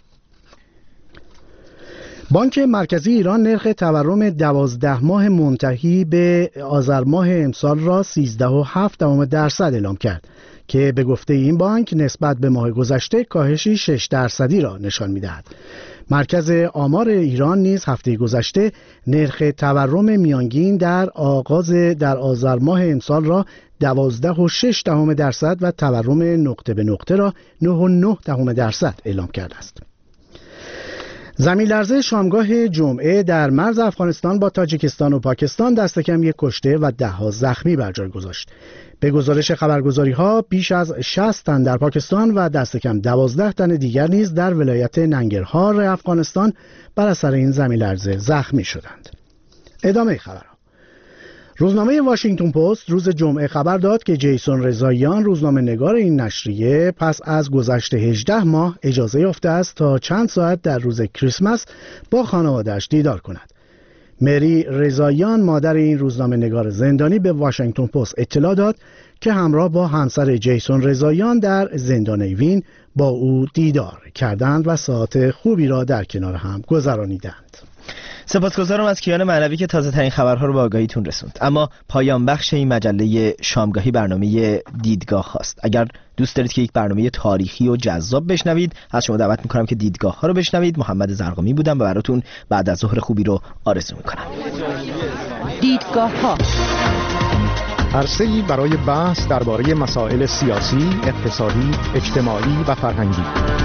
بانک مرکزی ایران نرخ تورم 12 ماه منتهی به آذر ماه امسال را 13.7% اعلام کرد که به گفته این بانک نسبت به ماه گذشته کاهشی 6% را نشان می‌دهد. مرکز آمار ایران نیز هفته گذشته نرخ تورم میانگین در آذر ماه امسال را 12.6% و تورم نقطه به نقطه را 9.9% اعلام کرده است. زمین لرزه شامگاه جمعه در مرز افغانستان با تاجیکستان و پاکستان دست کم 1 کشته و 10 زخمی بر جای گذاشت. به گزارش خبرگزاری‌ها بیش از 60 تن در پاکستان و دست کم 12 تن دیگر نیز در ولایت ننگرهار افغانستان بر اثر این زمین لرزه زخمی شدند. ادامه خبرها. روزنامه واشنگتن پست روز جمعه خبر داد که جیسون رضاییان روزنامه‌نگار این نشریه پس از گذشت 18 ماه اجازه یافته است تا چند ساعت در روز کریسمس با خانواده‌اش دیدار کند. مری رضاییان مادر این روزنامه‌نگار زندانی به واشنگتن پست اطلاع داد که همراه با همسر جیسون رضاییان در زندان ایوین با او دیدار کردند و ساعت خوبی را در کنار هم گذرانیدند. سپاسگزارم از کیان معنوی که تازه ترین خبرها رو به آگاهیتون رسوند. اما پایان بخش این مجله شامگاهی برنامه دیدگاه هاست. اگر دوست دارید که یک برنامه تاریخی و جذاب بشنوید، از شما دعوت میکنم که دیدگاه ها رو بشنوید. محمد زرقامی بودم و براتون بعد از ظهر خوبی رو آرزو میکنم. دیدگاه ها، عرصه‌ای برای بحث درباره مسائل سیاسی، اقتصادی، اجتماعی و فرهنگی.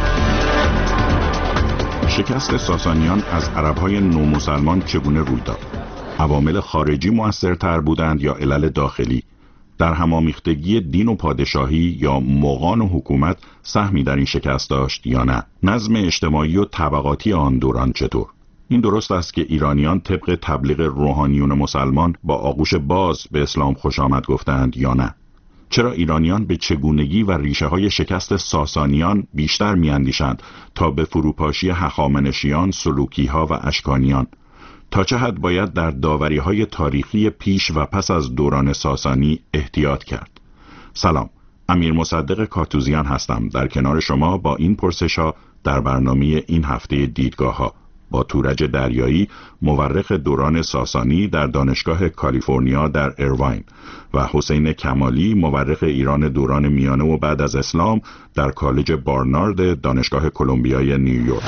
شکست ساسانیان از عرب‌های نومسلمان چگونه روی داد؟ عوامل خارجی مؤثرتر بودند یا علل داخلی؟ در همامیختگی دین و پادشاهی یا مغان و حکومت سهمی در این شکست داشت یا نه؟ نظم اجتماعی و طبقاتی آن دوران چطور؟ این درست است که ایرانیان طبق تبلیغ روحانیون مسلمان با آغوش باز به اسلام خوش آمد گفتند یا نه؟ چرا ایرانیان به چگونگی و ریشه های شکست ساسانیان بیشتر میاندیشند تا به فروپاشی هخامنشیان، سلوکیها و اشکانیان؟ تا چه حد باید در داوری‌های تاریخی پیش و پس از دوران ساسانی احتیاط کرد؟ سلام، امیر مصدق کاتوزیان هستم در کنار شما با این پرسش‌ها در برنامه این هفته دیدگاه‌ها با تورج دریایی، مورخ دوران ساسانی در دانشگاه کالیفرنیا در ایرواین و حسین کمالی، مورخ ایران دوران میانه و بعد از اسلام در کالج بارنارد دانشگاه کلمبیای نیویورک.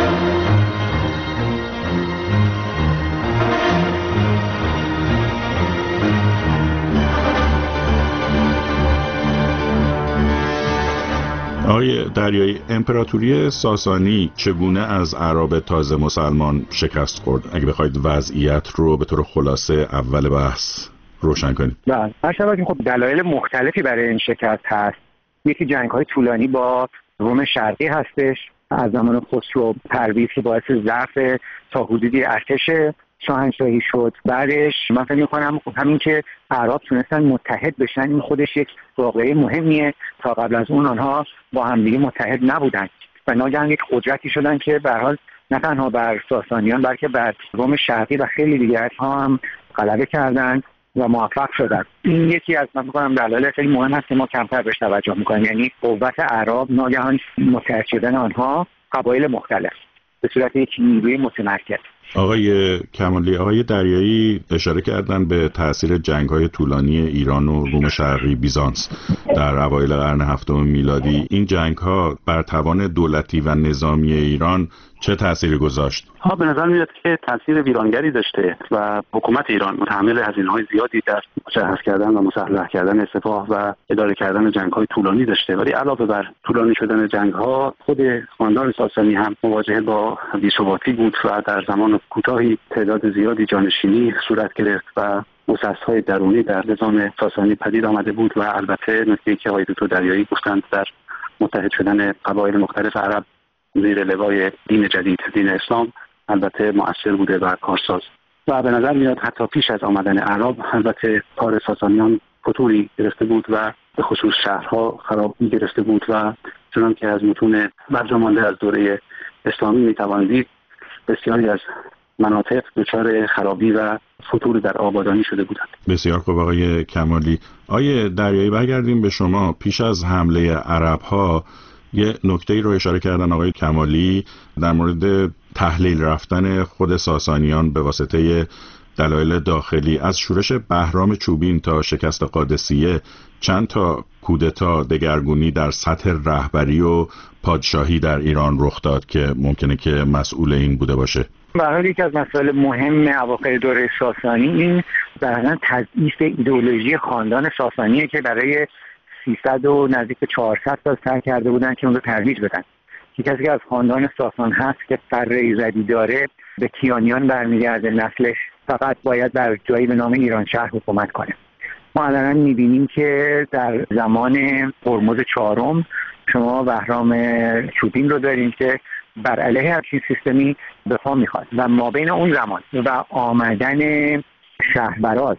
آقای دریایی، امپراتوری ساسانی چگونه از اعراب تازه مسلمان شکست خورد؟ اگه بخواید وضعیت رو به طور خلاصه اول بحث روشن کنید. بله، هر خب دلایل مختلفی برای این شکست هست. یکی جنگ‌های طولانی با روم شرقی هستش از زمان خسرو پرویز که باعث ضعف تا حدودی ارتش شاهنشاهی شد. بعدش من فکر می‌کنم همین که اعراب تونستن متحد بشن این خودش یک واقعه مهمیه. تا قبل از اون آنها با همدیگه متحد نبودن و ناگهان یک قدرتی شدن که به هر حال نه تنها بر ساسانیان بلکه بر روم شرقی و خیلی دیگرها هم غلبه کردند و موفق شدن. این یکی از من می‌گم دلایل خیلی مهم هست که ما کمتر بهش توجه می‌کنیم، یعنی قوت اعراب، ناگهان متحد شدن آنها قبایل مختلف به صورت یک نیروی متمرکز. آقای کمالی، آقای دریایی اشاره کردن به تأثیر جنگ‌های طولانی ایران و روم شرقی بیزانس در اوایل قرن هفتم میلادی. این جنگ‌ها بر توان دولتی و نظامی ایران چه تأثیری گذاشت؟ به نظر میاد که تأثیر ویرانگری داشته و حکومت ایران متحمل هزینه‌های زیادی در مجهز کردن و مسلح کردن سپاه و اداره کردن جنگ‌های طولانی داشته. ولی علاوه بر طولانی شدن جنگ‌ها، خود خاندان ساسانی هم مواجه با بی‌ثباتی بود و در زمان کوتاهی تعداد زیادی جانشینی صورت گرفت و مسئس‌های درونی در نظام ساسانی پدید آمده بود و البته نکته‌ای که آقای دکتر دریایی گفتند در متحد شدن قبایل مختلف عرب زیر لوای دین جدید، دین اسلام، البته مؤثر بوده و کارساز. و به نظر میاد حتی پیش از آمدن اعراب البته کار ساسانیان فتوری گرفته بود و به خصوص شهرها خرابی گرفته بود و چنان که از متون برجامانده از دوره اسلامی میتوان دید بسیاری از مناطق دچار خرابی و فتور در آبادانی شده بودند. بسیار خوب آقای کمالی. آقای دریایی برگردیم به شما. پیش از حمله عرب‌ها یه نکته‌ای رو اشاره کردن آقای کمالی در مورد تحلیل رفتن خود ساسانیان به واسطه دلایل داخلی. از شورش بهرام چوبین تا شکست قادسیه چند تا کودتا دگرگونی در سطح رهبری و پادشاهی در ایران رخ داد که ممکنه که مسئول این بوده باشه. به هر حال یکی از مسائل مهم اواخر دوره ساسانی این در تضعیف ایدئولوژی خاندان ساسانیه که برای 300 و نزدیک 400 سال سعی کرده بودن که اون رو ترویج بدن. کسی که از خاندان ساسان هست که فر ایزدی داره به کیانیان برمیگرده، نسلش فقط باید بر جایی به نام ایران شهر حکومت کنه. ما الان میبینیم که در زمان هرمز چهارم شما بهرام چوبین رو داریم که بر علیه همچین سیستمی دفاع میخواد و ما بین اون زمان و آمدن شهربراز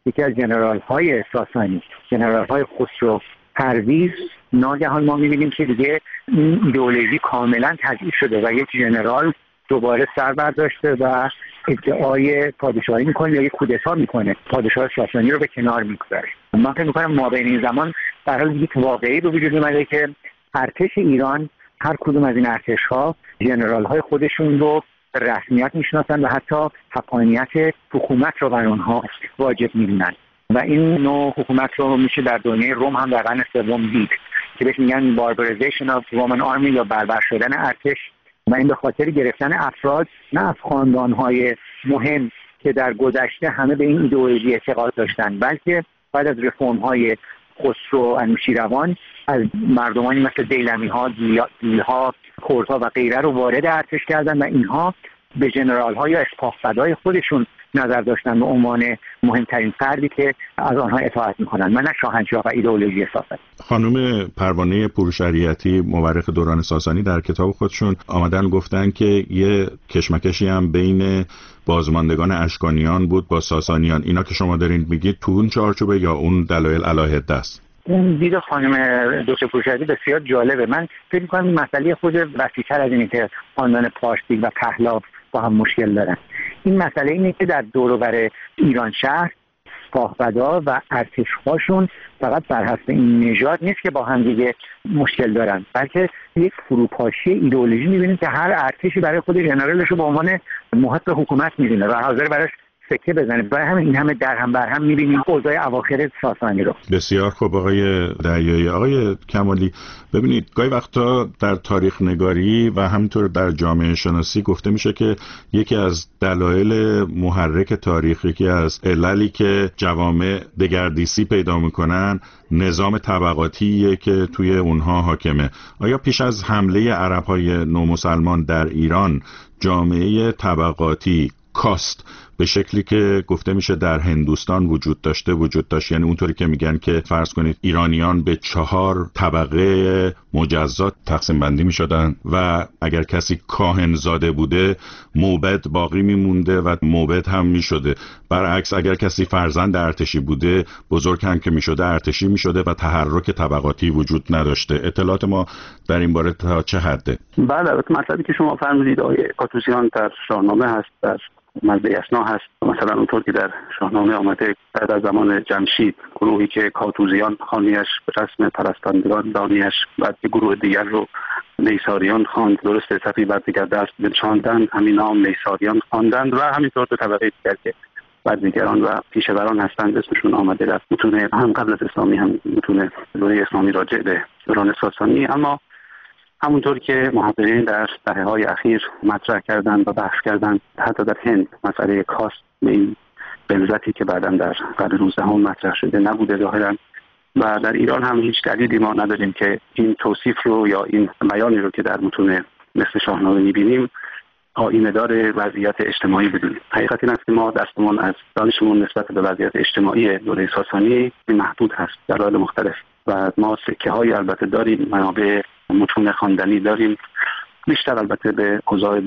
یکی از ژنرال های ساسانی، ژنرال های خسرو پرویز، ناگهان ما می‌بینیم که دیگه این ایدئولوژی کاملا تضعیف شده و یک ژنرال دوباره سر برداشته و ادعای پادشاهی میکنه یا یک کودتا میکنه، پادشاه ساسانی رو به کنار میگذاره. من فکر میکنم ما بین این زمان در حال یک واقعی به وجود اومده که ارتش ایران، هر کدوم از این ارتش‌ها ژنرال های خودشون رو رسمیت میشناسن و حتی حقانیت حکومت رو بر اونها واجب می‌دونن و این نوع حکومت رو میشه در دنیای روم هم در قرن سوم دید که بهش میگن barbarization of Roman army یا بربر شدن ارتش و این به خاطر گرفتن افراد نه از خاندان‌های مهم که در گذشته همه به این ایدئولوژی اعتقاد داشتن، بلکه بعد از رفرم‌های خسرو انوشیروان از مردمانی مثل دیلمی‌ها، دیل‌ها، کردها و غیره رو وارد ارتش کردن و اینها به ژنرال‌ها یا اسپاه‌فدای خودشون نظر داشتن به عنوان مهمترین فردی که از آنها اطاعت می‌کنن، من نه شاهنشاه و ایدئولوژی ساسانی. خانم پروانه پورشریعتی مورخ دوران ساسانی در کتاب خودشون آمدن گفتن که یه کشمکشی هم بین بازماندگان اشکانیان بود با ساسانیان. اینا که شما دارین میگید تو اون چارچوبه یا اون دلایل علاهده است؟ اون دید خانم دکتر پورشریعتی بسیار جالبه. من فکر می‌کنم این مسئله خود وسیع‌تر از اینه که خاندان پارسی و پهلو با هم مشکل دارن. این مسئله اینه که در دور و بر ایران شهر سپاهبدا و ارتش‌هاشون فقط بر حسب این نژاد نیست که با هم دیگه مشکل دارن، بلکه یک فروپاشی ایدئولوژی می‌بینیم که هر ارتشی برای خود ژنرالش رو به عنوان محق حکومت می‌بینه و حاضر براش سکه بزنه. برای همین این همه در هم بر هم می‌بینیم اوضاع اواخر ساسانی رو. بسیار خوب آقای دریایی. آقای کمالی، ببینید گاهی وقتا در تاریخ نگاری و همینطور در جامعه شناسی گفته میشه که یکی از دلایل محرک تاریخ، یکی از عللی که جوامع دگردیسی پیدا میکنن نظام طبقاتیه که توی اونها حاکمه. آیا پیش از حمله عرب‌های نومسلمان در ایران جامعه طبقاتی کاست به شکلی که گفته میشه در هندوستان وجود داشت؟ یعنی اونطوری که میگن که فرض کنید ایرانیان به 4 طبقه مجزا تقسیم بندی میشدن و اگر کسی کاهن زاده بوده موبد باقی میمونده و موبد هم میشده. برعکس اگر کسی فرزند ارتشی بوده بزرگ هم که میشده ارتشی میشده و تحرک طبقاتی وجود نداشته. اطلاعات ما در این باره تا چه حده؟ بله، مطلبی که شما فرمودید آقای کاتوزیان در شاهنامه هست، در مزد اسنا هست. مثلا اونطور که در شاهنامه آمده بعد از زمان جمشید گروهی که کاتوزیان خانیش به رسم پرستندگان دانیش، بعد گروه دیگر رو نیساریان خواند، درسته صفی بعد دیگر دست بنشاندند، همین نام نیساریان خواندند و همینطور به طبقه دیگر که بعدیگران و پیشوران هستند اسمشون آمده در متون هم قبل از اسلامی هم متون دوره اسلامی راجع به دوران ساسانی. اما همونطور که محققین در دهه‌های اخیر مطرح کردن و بحث کردن، حتی در هند مسئله کاست به این بنزتی که بعداً در قرن 19 مطرح شده نبوده ظاهراً و در ایران هم هیچ دلیلی ما نداریم که این توصیف رو یا این بیانی رو که در متون مثل شاهنامه می‌بینیم آیینه‌دار وضعیت اجتماعی بدونیم. حقیقت این است که ما دستمون از دانشمون نسبت به وضعیت اجتماعی دوره ساسانی محدود هست، دلایل مختلف و ما سکه‌های البته داریم، منابع متون خواندنی داریم، بیشتر البته به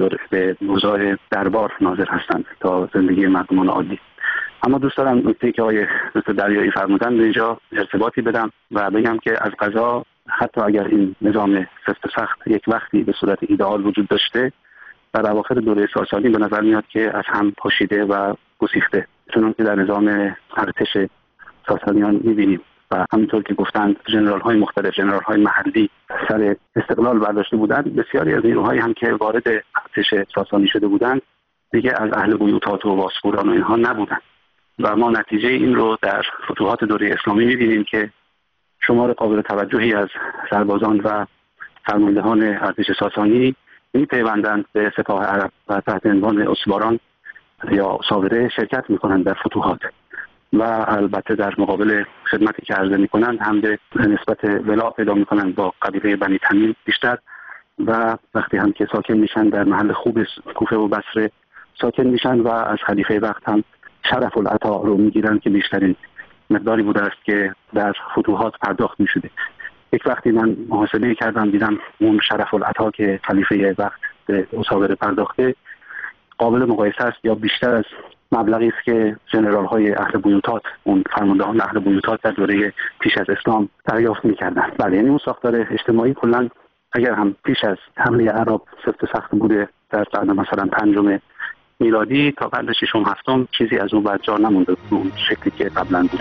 اوضاع دربار ناظر هستند تا زندگی مردمان عادی. اما دوست دارم نکته که آقای دکتر دریایی فرمودن به اینجا ارتباطی بدم و بگم که از قضا حتی اگر این نظام سفت و سخت یک وقتی به صورت ایدئال وجود داشته، در اواخر دوره ساسانی به نظر میاد که از هم پاشیده و گسیخته، چون که در نظام ارتش ساسانیان می‌بینیم و همینطور که گفتند ژنرال‌های مختلف، ژنرال‌های محلی سر استقلال برداشته بودند، بسیاری از نیروهایی هم که وارد ارتش ساسانی شده بودند دیگه از اهل بیوتات و واسپوران و اینها نبودند و ما نتیجه این رو در فتوحات دوره اسلامی می‌بینیم که شمار قابل توجهی از سربازان و فرماندهان ارتش ساسانی می‌پیوندند به سپاه عرب و تحت عنوان اسواران یا ساوره شرکت می‌کنند در فتوحات و البته در مقابل خدمتی که عرضه می‌کنند هم به نسبت ولا پیدا می‌کنند با قبیله بنی تمیم بیشتر و وقتی هم که ساکن میشن در محل خوب کوفه و بصره ساکن میشن و از خلیفه وقت هم شرف العطا رو می‌گیرند که بیشترین مقداری بوده است که در فتوحات پرداخت می‌شده. یک وقتی من محاسبه کردم دیدم اون شرف العطا که خلیفه وقت به اساوره پرداخته قابل مقایسه است یا بیشتر از مبلغی است که ژنرال‌های اهل بویوتات، اون فرماندهان اهل بویوتات در دوره پیش از اسلام دریافت می‌کردند. بله، یعنی اون ساختار اجتماعی کلاً اگر هم پیش از حمله عرب سفت و سخت بوده در قرن مثلا 5 میلادی تا قرن 6-7 چیزی از اون بعد جا نمونده اون شکلی که قبلا بود.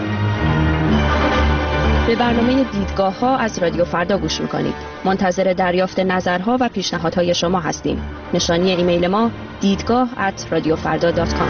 به برنامه دیدگاه‌ها از رادیو فردا گوش می‌کنید. منتظر دریافت نظرها و پیشنهادهای شما هستیم. نشانی ایمیل ما دیدگاه@radiofarda.com.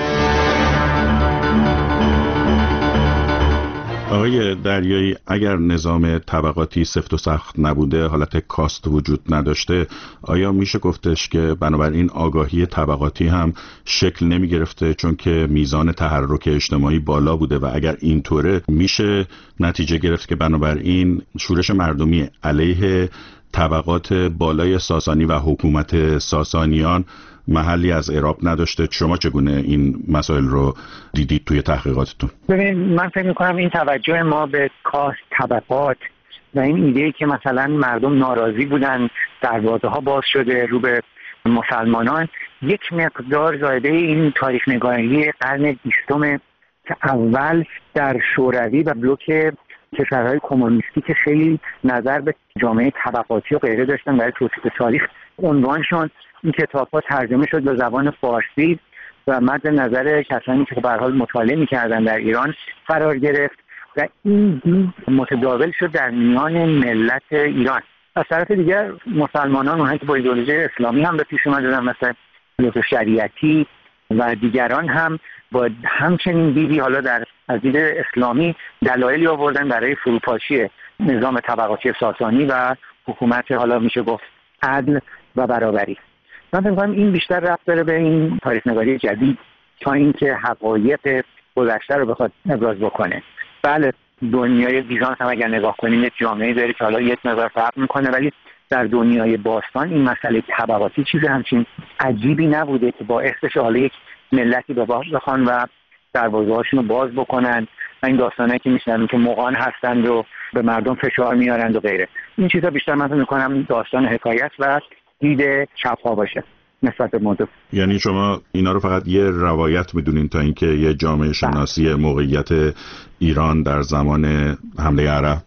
آقای دریایی، اگر نظام طبقاتی سفت و سخت نبوده، حالت کاست وجود نداشته، آیا میشه گفتش که بنابراین آگاهی طبقاتی هم شکل نمی گرفته چون که میزان تحرک اجتماعی بالا بوده؟ و اگر اینطوره میشه نتیجه گرفت که بنابراین شورش مردمی علیه طبقات بالای ساسانی و حکومت ساسانیان محلی از اعراب نداشته. شما چگونه این مسائل رو دیدید توی تحقیقاتتون؟ ببینید، من فکر می‌کنم این توجه ما به کاست، طبقات و این ایده‌ای که مثلا مردم ناراضی بودن، دروازه‌ها باز شده رو به مسلمانان، یک مقدار زایده این تاریخ نگاری قرن 20 که اول در شوروی و بلوک کشورهای کمونیستی که خیلی نظر به جامعه طبقاتی و غیره داشتن برای توصیف تاریخ عنوانشون، این کتاب‌ها ترجمه شد به زبان فارسی و مد نظر کسانی که به هر حال مطالعه می‌کردن در ایران قرار گرفت و این دید متداول شد در میان ملت ایران. از طرف دیگر مسلمانان اونهایی که با ایدئولوژی اسلامی هم به پیش اومدن مثل لطف شریعتی و دیگران هم با همچنین دیدی حالا در از دید اسلامی دلایلی آوردن برای فروپاشی نظام طبقاتی ساسانی و حکومت حالا میشه گفت عدل و برابری. من فکر می‌کنم این بیشتر ربط داره به این تاریخ نگاری جدید تا اینکه حقایق گذشته رو بخواد ابراز بکنه. بله، دنیای بیزانس هم اگر نگاه کنیم یک جامعه داره که حالا یک مقدار فرق میکنه، ولی در دنیای باستان این مسئله طبقاتی چیز همچین عجیبی نبوده که باعث بشه حالا یک ملتی به باب بخوان و دروازه‌هاشون رو باز بکنن و این داستانایی که میشنویم که مغان هستند و به مردم فشار میارند و غیره. این چیزا بیشتر من فکر می‌کنم داستان حکایت و دید چپ‌ها باشه نسبت به موضوع. یعنی شما اینا رو فقط یه روایت میدونین تا اینکه یه جامعه شناسی موقعیت ایران در زمان حمله عرب؟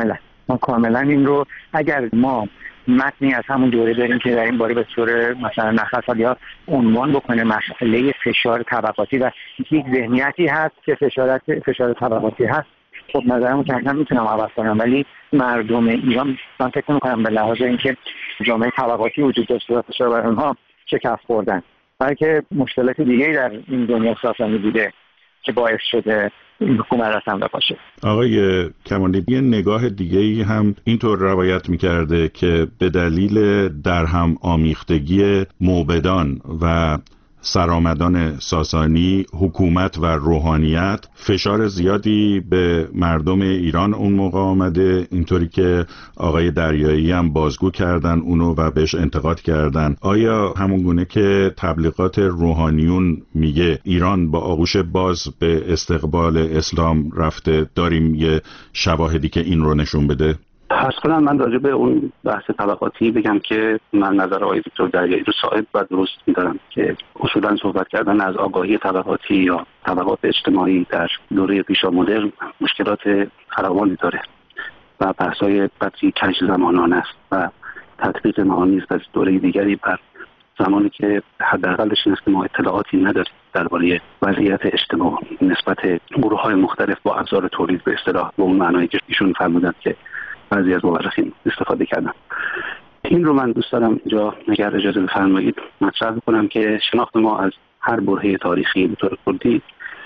کاملا این رو اگر ما متنی از همون دوره داریم که در این باره به صورت مثلا نخست یا عنوان بکنه مسئله فشار طبقاتی و یک ذهنیتی هست که فشار طبقاتی هست، خب نظرمو کاملا میتونم عوض کنم، ولی مردم ایران من فکر میکنم به لحاظ اینکه جامعه طبقاتی وجود داشته و فشار بر اونها شکست خوردن، بلکه مشکلات دیگه‌ای در این دنیا ساسانی بوده که باعث شده این حکومت اصلا بپاشه. آقای کمالی، یه نگاه دیگه‌ای هم اینطور روایت می‌کرده که به دلیل درهم آمیختگی موبدان و سرآمدان ساسانی، حکومت و روحانیت فشار زیادی به مردم ایران اون موقع آمده، اینطوری که آقای دریایی هم بازگو کردن اونو و بهش انتقاد کردن. آیا همون گونه که تبلیغات روحانیون میگه ایران با آغوش باز به استقبال اسلام رفته، داریم یه شواهدی که این رو نشون بده؟ پس کنم من راجع به اون بحث طبقاتی بگم که من نظر آقای دکتر دریایی رو صائب و درست می‌دارم که اصولاً صحبت کردن از آگاهی طبقاتی یا طبقات اجتماعی در دوره پیشا مدرن مشکلات فراوانی داره و بحث‌های قطعی کج زمانانه است و تطبیق معانی است از دوره دیگری بر زمانی که حداقلش این است که ما اطلاعاتی نداریم درباره وضعیت اجتماعی نسبت گروه‌های مختلف با ابزار تولید به اصطلاح به اون معنایی که ایشون فرمودند که بعضی از مورخین استفاده کردن. این رو من دوست دارم اینجا اگر اجازه بفرمایید مطرح بکنم که شناخت ما از هر برهه تاریخی به طور کلی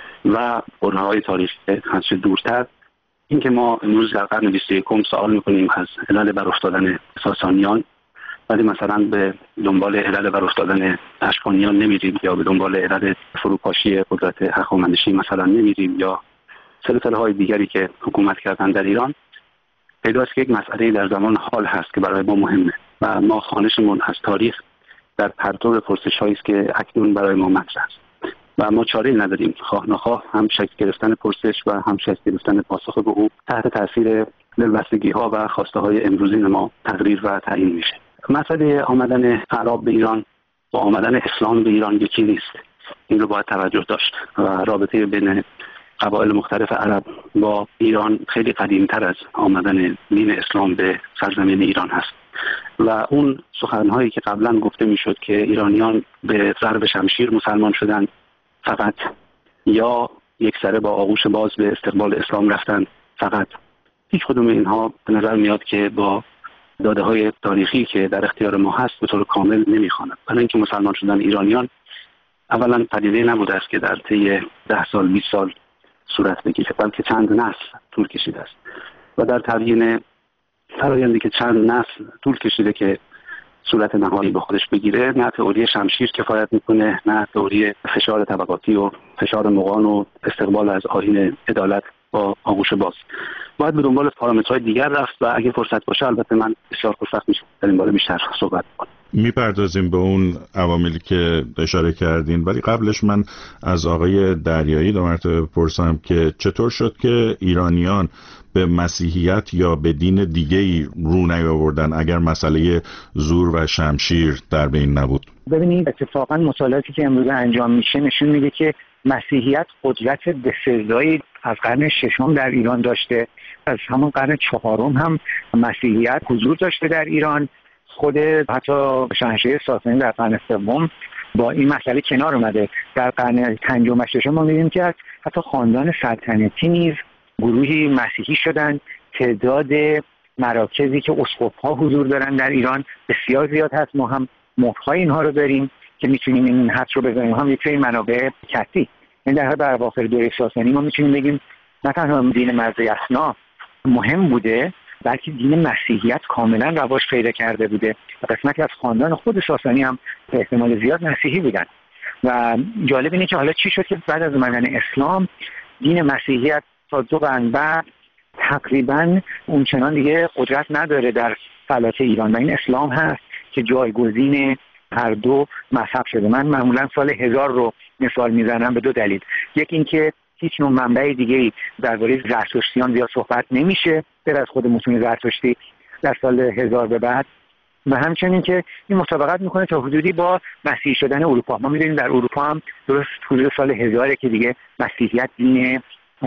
و برهه‌های تاریخی هرچه دورتر، این که ما امروز در قرن 21 سوال می‌کنیم از علل برافتادن ساسانیان، ولی مثلا به دنبال علل برافتادن اشکانیان نمیریم یا به دنبال علل فروپاشی قدرت هخامنشی مثلا نمیریم یا سلسله‌های دیگری که حکومت کردن در ایران، پیداست که یک مسئله در زمان حال هست که برای ما مهمه و ما خوانشمون از تاریخ در پرتو پرسش‌هایی است که اکنون برای ما مطرح است و ما چاره‌ای نداریم، خواه نخواه هم شکل گرفتن پرسش و هم شکل گرفتن پاسخ به او تحت تاثیر دلبستگی‌ها و خواسته‌های امروزین ما تقریر و تعیین میشه. مسئله آمدن اعراب به ایران و آمدن اسلام به ایران یکی نیست. این رو باید توجه داشت و رابطه بین قبایل مختلف عرب با ایران خیلی قدیمتر از آمدن دین اسلام به سرزمین ایران هست و اون سخنهایی که قبلا گفته میشد که ایرانیان به ضرب شمشیر مسلمان شدن فقط، یا یک سره با آغوش باز به استقبال اسلام رفتن فقط، هیچ کدوم اینها به نظر میاد که با داده های تاریخی که در اختیار ما هست به طور کامل نمیخواند. برای اینکه مسلمان شدن ایرانیان اولا پدیده نبوده است که در طی 10 سال 20 سال صورت بگیره، بلکه چند نسل طول کشیده است و در تبیین فرآیندی که چند نسل طول کشیده که صورت نهایی به خودش بگیره، نه تئوری شمشیر کفایت میکنه، نه تئوری فشار طبقاتی و فشار مغان و استقبال از آیین عدالت با آغوش باز. باید به دنبال پارامترهای دیگر رفت و اگه فرصت باشه البته من بسیار خوشبخت میشم در این باره بیشتر صحبت کنم. میپردازیم به اون عواملی که اشاره کردین، ولی قبلش من از آقای دریایی دو مرتبه بپرسم که چطور شد که ایرانیان به مسیحیت یا به دین دیگه‌ای رو نیاوردن اگر مسئله زور و شمشیر در بین نبود؟ ببینید اتفاقا مطالعاتی که امروز انجام میشه نشون میده که مسیحیت قدرت بسزایی از قرن ششم در ایران داشته، از همون قرن چهارم هم مسیحیت حضور داشته در ایران. خود حتی شاهنشاهی ساسانی در قرن سوم با این مسئله کنار اومده. در قرن پنجم و ششم ما می‌بینیم که حتی خاندان سلطنتی نیز گروهی مسیحی شدن. تعداد مراکزی که اسقف‌ها حضور دارن در ایران بسیار زیاد هست. ما هم مهرهای اینها رو داریم که میتونیم این حد رو بزنیم. هم میتونیم منابع کثی. این در اواخر دوره ساسانی ما میتونیم بگیم نه تنها دین مرز یسنا مهم بوده، بلکه دین مسیحیت کاملا رواج پیدا کرده بوده و قسمتی از خاندان خود ساسانی هم به احتمال زیاد مسیحی بودن. و جالب اینه که حالا چی شد که بعد از اومدن اسلام دین مسیحیت تا 2 قرن بعد تقریبا اونچنان دیگه قدرت نداره در فلات ایران و این اسلام هست که جایگزین هر دو مذهب شده. من معمولا سال 1000 رو مثال میزنم به 2 دلیل. یکی اینکه هیچ نوع منبع دیگه‌ای درباره زرتشتیان زیاد صحبت نمیشه غیر از خود متون زرتشتی در سال 1000 به بعد، و همچنین که این مسابقت میکنه تا حدودی با مسیحی شدن اروپا. ما می‌بینیم در اروپا هم درست حدود سال 1000 که دیگه مسیحیت دین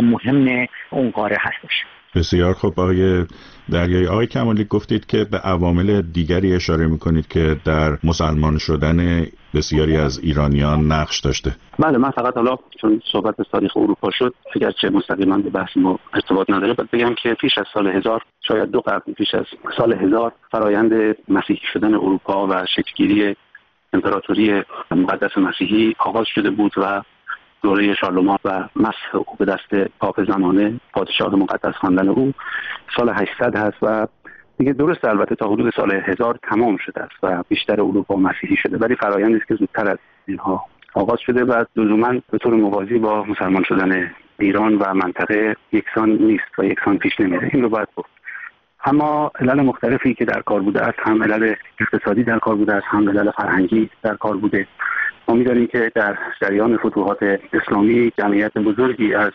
مهم اون قاره هستش. بسیار خوب آقای دریایی. آقای کمالی گفتید که به عوامل دیگری اشاره میکنید که در مسلمان شدن بسیاری از ایرانیان نقش داشته. بله، من فقط حالا چون صحبت از تاریخ اروپا شد اگرچه مستقیما به بحث ما ارتباط نداره باید بگم که پیش از سال 1000 شاید 2 قرن پیش از سال 1000 فرایند مسیحی شدن اروپا و شکلگیری امپراتوری مقدس مسیحی آغاز شده بود و دوره شارلمان و مسح او به دست پاپ زمانه پادشاه مقدس خواندن او سال 800 هست و دیگه درست البته تا حدود سال 1000 تمام شده است و بیشتر اروپا مسیحی شده، ولی فرآیندی است که زودتر از اینها آغاز شده و لزوما به طور موازی با مسلمان شدن ایران و منطقه یکسان نیست و یکسان پیش نمیره. این رو باید گفت. اما علل مختلفی که در کار بوده است، هم علل اقتصادی در کار بوده است، هم علل فرهنگی در کار بوده. ما می‌دانیم که در جریان فتوحات اسلامی جمعیت بزرگی از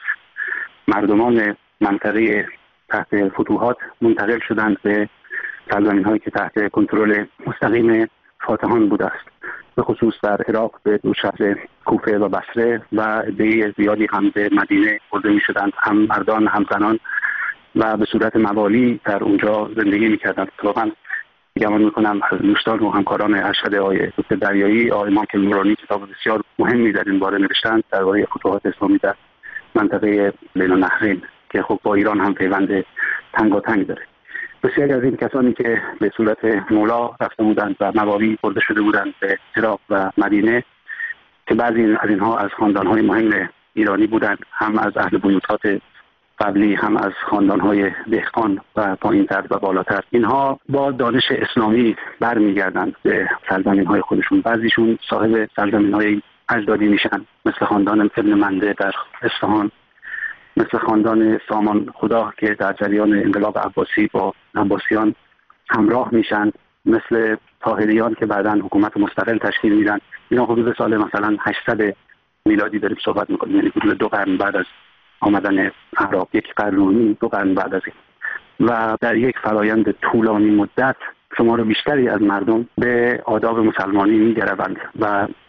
مردمان منطقه تحت فتوحات منتقل شدند به سرزمین‌هایی که تحت کنترل مستقیم فاتحان بوده است، به خصوص در عراق به 2 شهر کوفه و بصره و عده زیادی هم به مدینه برده می‌شدند، هم مردان هم زنان، و به صورت موالی در اونجا زندگی می‌کردند. واقعاً گمان میکنم از دوستان و همکاران ارشد آقای دکتر دریایی، آقای مایکل نورانی کتاب بسیار مهمی در این باره نوشتند درباره فتوحات اسلامی در منطقه بین النهرین که خب با ایران هم پیوند تنگاتنگ داره. بسیاری از این کسانی که به صورت مولا رفته بودند و موالی برده شده بودند به عراق و مدینه که بعضی از اینها از خاندان‌های مهم ایرانی بودند، هم از اهل بیوتات قبلی هم از خاندان‌های دهقان و پایین‌تر و بالاتر، اینها با دانش اسلامی برمیگردند به سرزمین‌های خودشون. بعضیشون صاحب سرزمین‌های اجدادی میشن، مثل خاندان ابن منده در اصفهان، مثل خاندان سامان خدا که در جریان انقلاب عباسی با عباسیان همراه میشن، مثل طاهریان که بعداً حکومت مستقل تشکیل میدن. اینا حدود سال مثلا 800 میلادی داریم صحبت میکنیم، یعنی حدود 2 قرن بعد از آمدن عرب، 1 قرن و نیم 2 قرن بعد از این، و در یک فرایند طولانی مدت شمار بیشتری از مردم به آداب مسلمانی می‌گروند و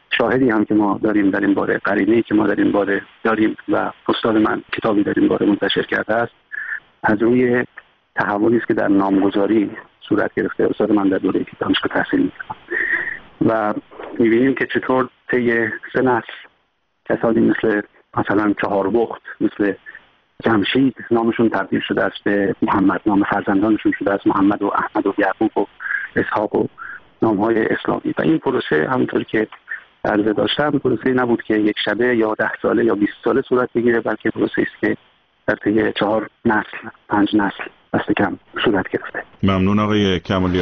شاهدی هم که ما داریم در این باره، قرینه‌ای که ما در این باره داریم و استاد من کتابی در این باره منتشر کرده است، از روی تحولی است که در نامگذاری صورت گرفته. استاد من در دوره دانشگاه تحصیل می‌کرد و می‌بینیم که چطور طی 3 نسل کسانی مثلا 4 بخت، مثل جمشید نامشون تبدیل شده است به محمد، نام فرزندانشون شده است محمد و احمد و یعقوب و اسحاق و نام‌های اسلامی. و این پروسه همونطوری که عرضه داشتم پروسه نبود که یک شبه یا 10 ساله یا 20 ساله صورت بگیره، بلکه پروسه است که در طی 4 نسل 5 نسل دست کم صورت گرفته. ممنون آقای کمالی.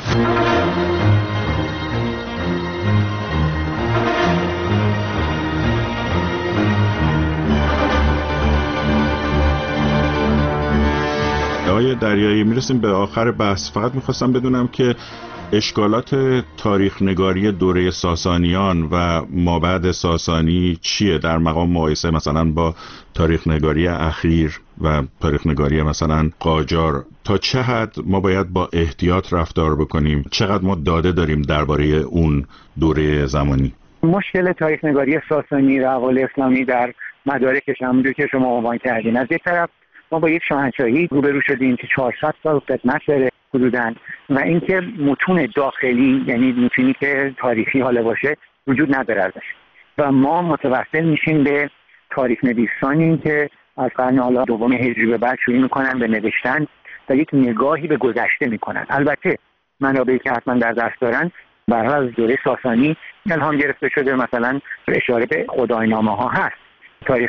آقای دریایی، میرسیم به آخر بحث. فقط میخواستم بدونم که اشکالات تاریخ نگاری دوره ساسانیان و مابعد ساسانی چیه در مقام مقایسه مثلا با تاریخ نگاری اخیر و تاریخ نگاری مثلا قاجار؟ تا چه حد ما باید با احتیاط رفتار بکنیم؟ چقدر ما داده داریم درباره اون دوره زمانی؟ مشکل تاریخ نگاری ساسانی و احوال اسلامی در مدارکش همونجور که شما عنوان کردین، از یک طرف ما با یک شاهنشاهی روبرو شدیم که 400 سال خدمت داره حدوداً، و اینکه متون داخلی، یعنی متونی که تاریخی حالا باشه، وجود نداره ازش، و ما متوسل میشیم به تاریخ نویسانی که از قرن حالا دوم هجری به بعد شروع میکنن به نوشتن و یک نگاهی به گذشته میکنن. البته منابعی که حتما در دست دارن برای از دوره ساسانی الهام گرفته شده، مثلا اشاره به خداینامه ها هست، تاریخ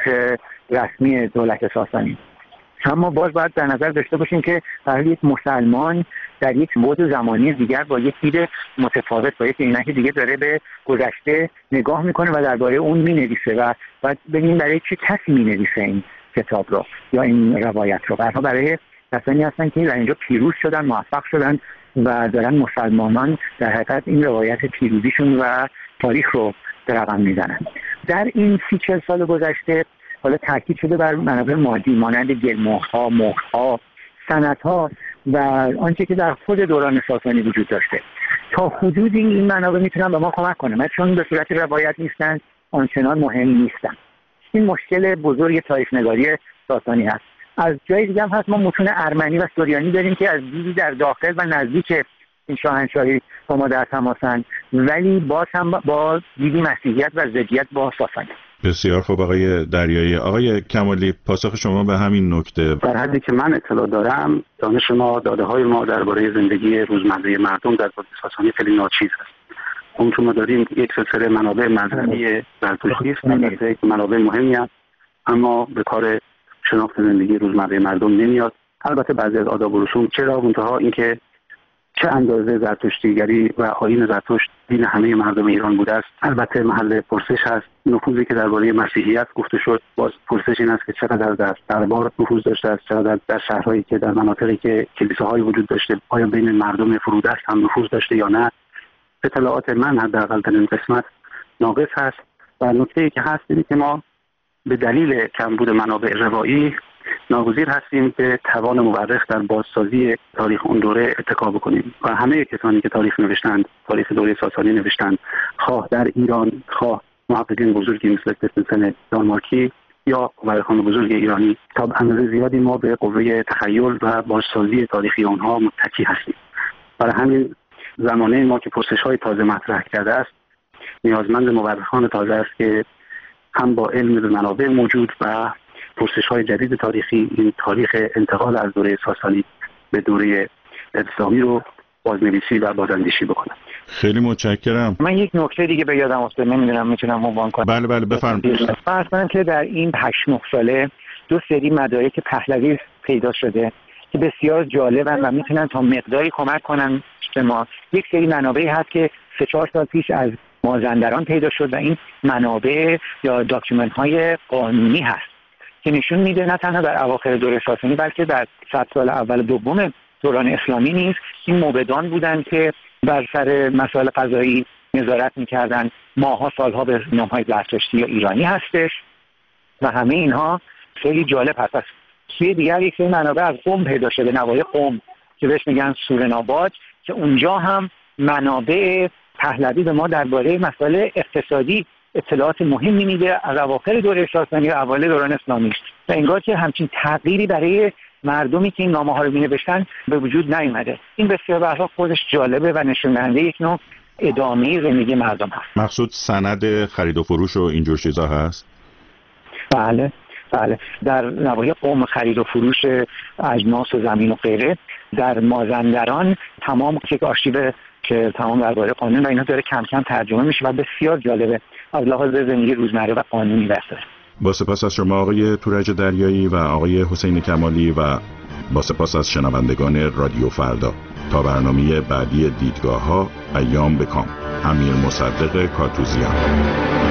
رسمی دولت ساسانی. اما باز باید در نظر داشته باشیم که برای یک مسلمان در یک بعد زمانی دیگر با یک دید متفاوت، با یک عینک دیگه داره به گذشته نگاه میکنه و درباره اون مینویسه و باید ببینیم برای چه کسی مینویسه این کتاب رو یا این روایت رو. برای کسانی هستن که در اینجا پیروز شدن، موفق شدن و دارن مسلمانان در حقیقت این روایت پیروزیشون و تاریخ رو به رقم میزنن. در این 30-40 سال گذشته حالا تاکید شده بر منابع مادی مانند گلمهرها، مهرها، سندها و آنچه که در خود دوران ساسانی وجود داشته. تا حدودی این منابع میتونن به ما کمک کنن، چون به صورت روایت نیستن، آنچنان مهم نیستن. این مشکل بزرگ تاریخ نگاری ساسانی هست. از جای دیگه هم هست، ما متون ارمنی و سوریانی داریم که از دیدی در داخل و نزدیک این شاهنشاهی با ما در تماسن، ولی باز هم با دیدی مسیحیت و ضدیت با ساسانی. بسیار خوب آقای دریایی. آقای کمالی، پاسخ شما به همین نکته؟ در حدی که من اطلاع دارم، دانش ما، داده های ما درباره زندگی روزمره مردم در دوره ساسانی خیلی ناچیز است. اون که ما داریم یک سلسله منابع مذهبی زرتشتی است، البته منابع مهمی است، اما به کار شناخت زندگی روزمره مردم نمیاد. البته بعضی از آداب و رسوم چرا، منتها اینکه چه اندازه زرتشتیگری و آیین زرتشت دین همه مردم ایران بوده است البته محل پرسش هست. نفوذی که درباره مسیحیت گفته شد، باز پرسش این است که چقدر در دربار نفوذ داشته است، چقدر در شهرهایی که در مناطقی که کلیساهای وجود داشته آیا بین مردم فرودست هم نفوذ داشته یا نه. اطلاعات من حداقل در این قسمت ناقص هست و نکته‌ای که هست اینه که ما به دلیل کمبود منابع روایی ناگزیر هستیم به توان مورخ در بازسازی تاریخ اون دوره اتکا بکنیم و همه کسانی که تاریخ نوشتند، تاریخ دوره ساسانی نوشتند، خواه در ایران، خواه محققین بزرگی مثل کریستنسن دانمارکی یا مورخان بزرگ ایرانی، تا اندازه زیادی ما به قوه تخیل و بازسازی تاریخی آنها متکی هستیم. برای همین زمانه ما که پرسش‌های تازه مطرح کرده است، نیازمند مورخان تازه است که هم با علم به منابع موجود و پرسش‌های جدید تاریخی این تاریخ انتقال از دوره ساسانی به دوره اسلامی رو بازنویسی و بازاندیشی بکنن. خیلی متشکرم. من یک نکته دیگه به یادم افتاد، نمیدونم میتونم عنوان کنم. بله بفرمایید. فرض کنم که در این 8-9 ساله 2 سری مدارک پهلوی پیدا شده که بسیار جالبن و میتونن تا مقداری کمک کنن به ما. یک سری منابعی هست که 3-4 سال پیش از مازندران پیدا شد و این منابع یا داکیومنت های قانونی هست که نشون میده نه تنها در اواخر دوره ساسانی بلکه در 100 سال اول دوم دوران اسلامی نیز این موبدان بودند که بر سر مسائل قضایی نظارت میکردن. ماها سالها به نام‌های زرتشتی یا ایرانی هستش و همه اینها خیلی جالب هست. سوی دیگر یک سری منابع از قم پیدا شده، نواحی قم که بهش میگن سورناباد، که اونجا هم منابع پهلوی به ما درباره مسائل اقتصادی اطلاعات مهمی میده از اواخر دوره ساسانی و اوایل دوران اسلامی و انگار که همچین تغییری برای مردمی که این نامه‌ها رو می‌نوشتن به وجود نیامده. این بسیار به هر حال خودش جالبه و نشون دهنده یک نوع ادامه زندگی مردم هست. مقصود سند خرید و فروش و اینجور چیزا هست؟ بله در نواحی قوم خرید و فروش اجناس و زمین و غیره، در مازندران تمام یک آرشیو که تمام درباره قانون و اینا داره کم کم ترجمه میشه و بسیار جالبه از لحاظ زندگی روزمره و قانونی بحثه. با سپاس از شما آقای تورج دریایی و آقای حسین کمالی و با سپاس از شنوندگان رادیو فردا. تا برنامه بعدی دیدگاه‌ها، ایام بکام. امیر مصدق کاتوزیان.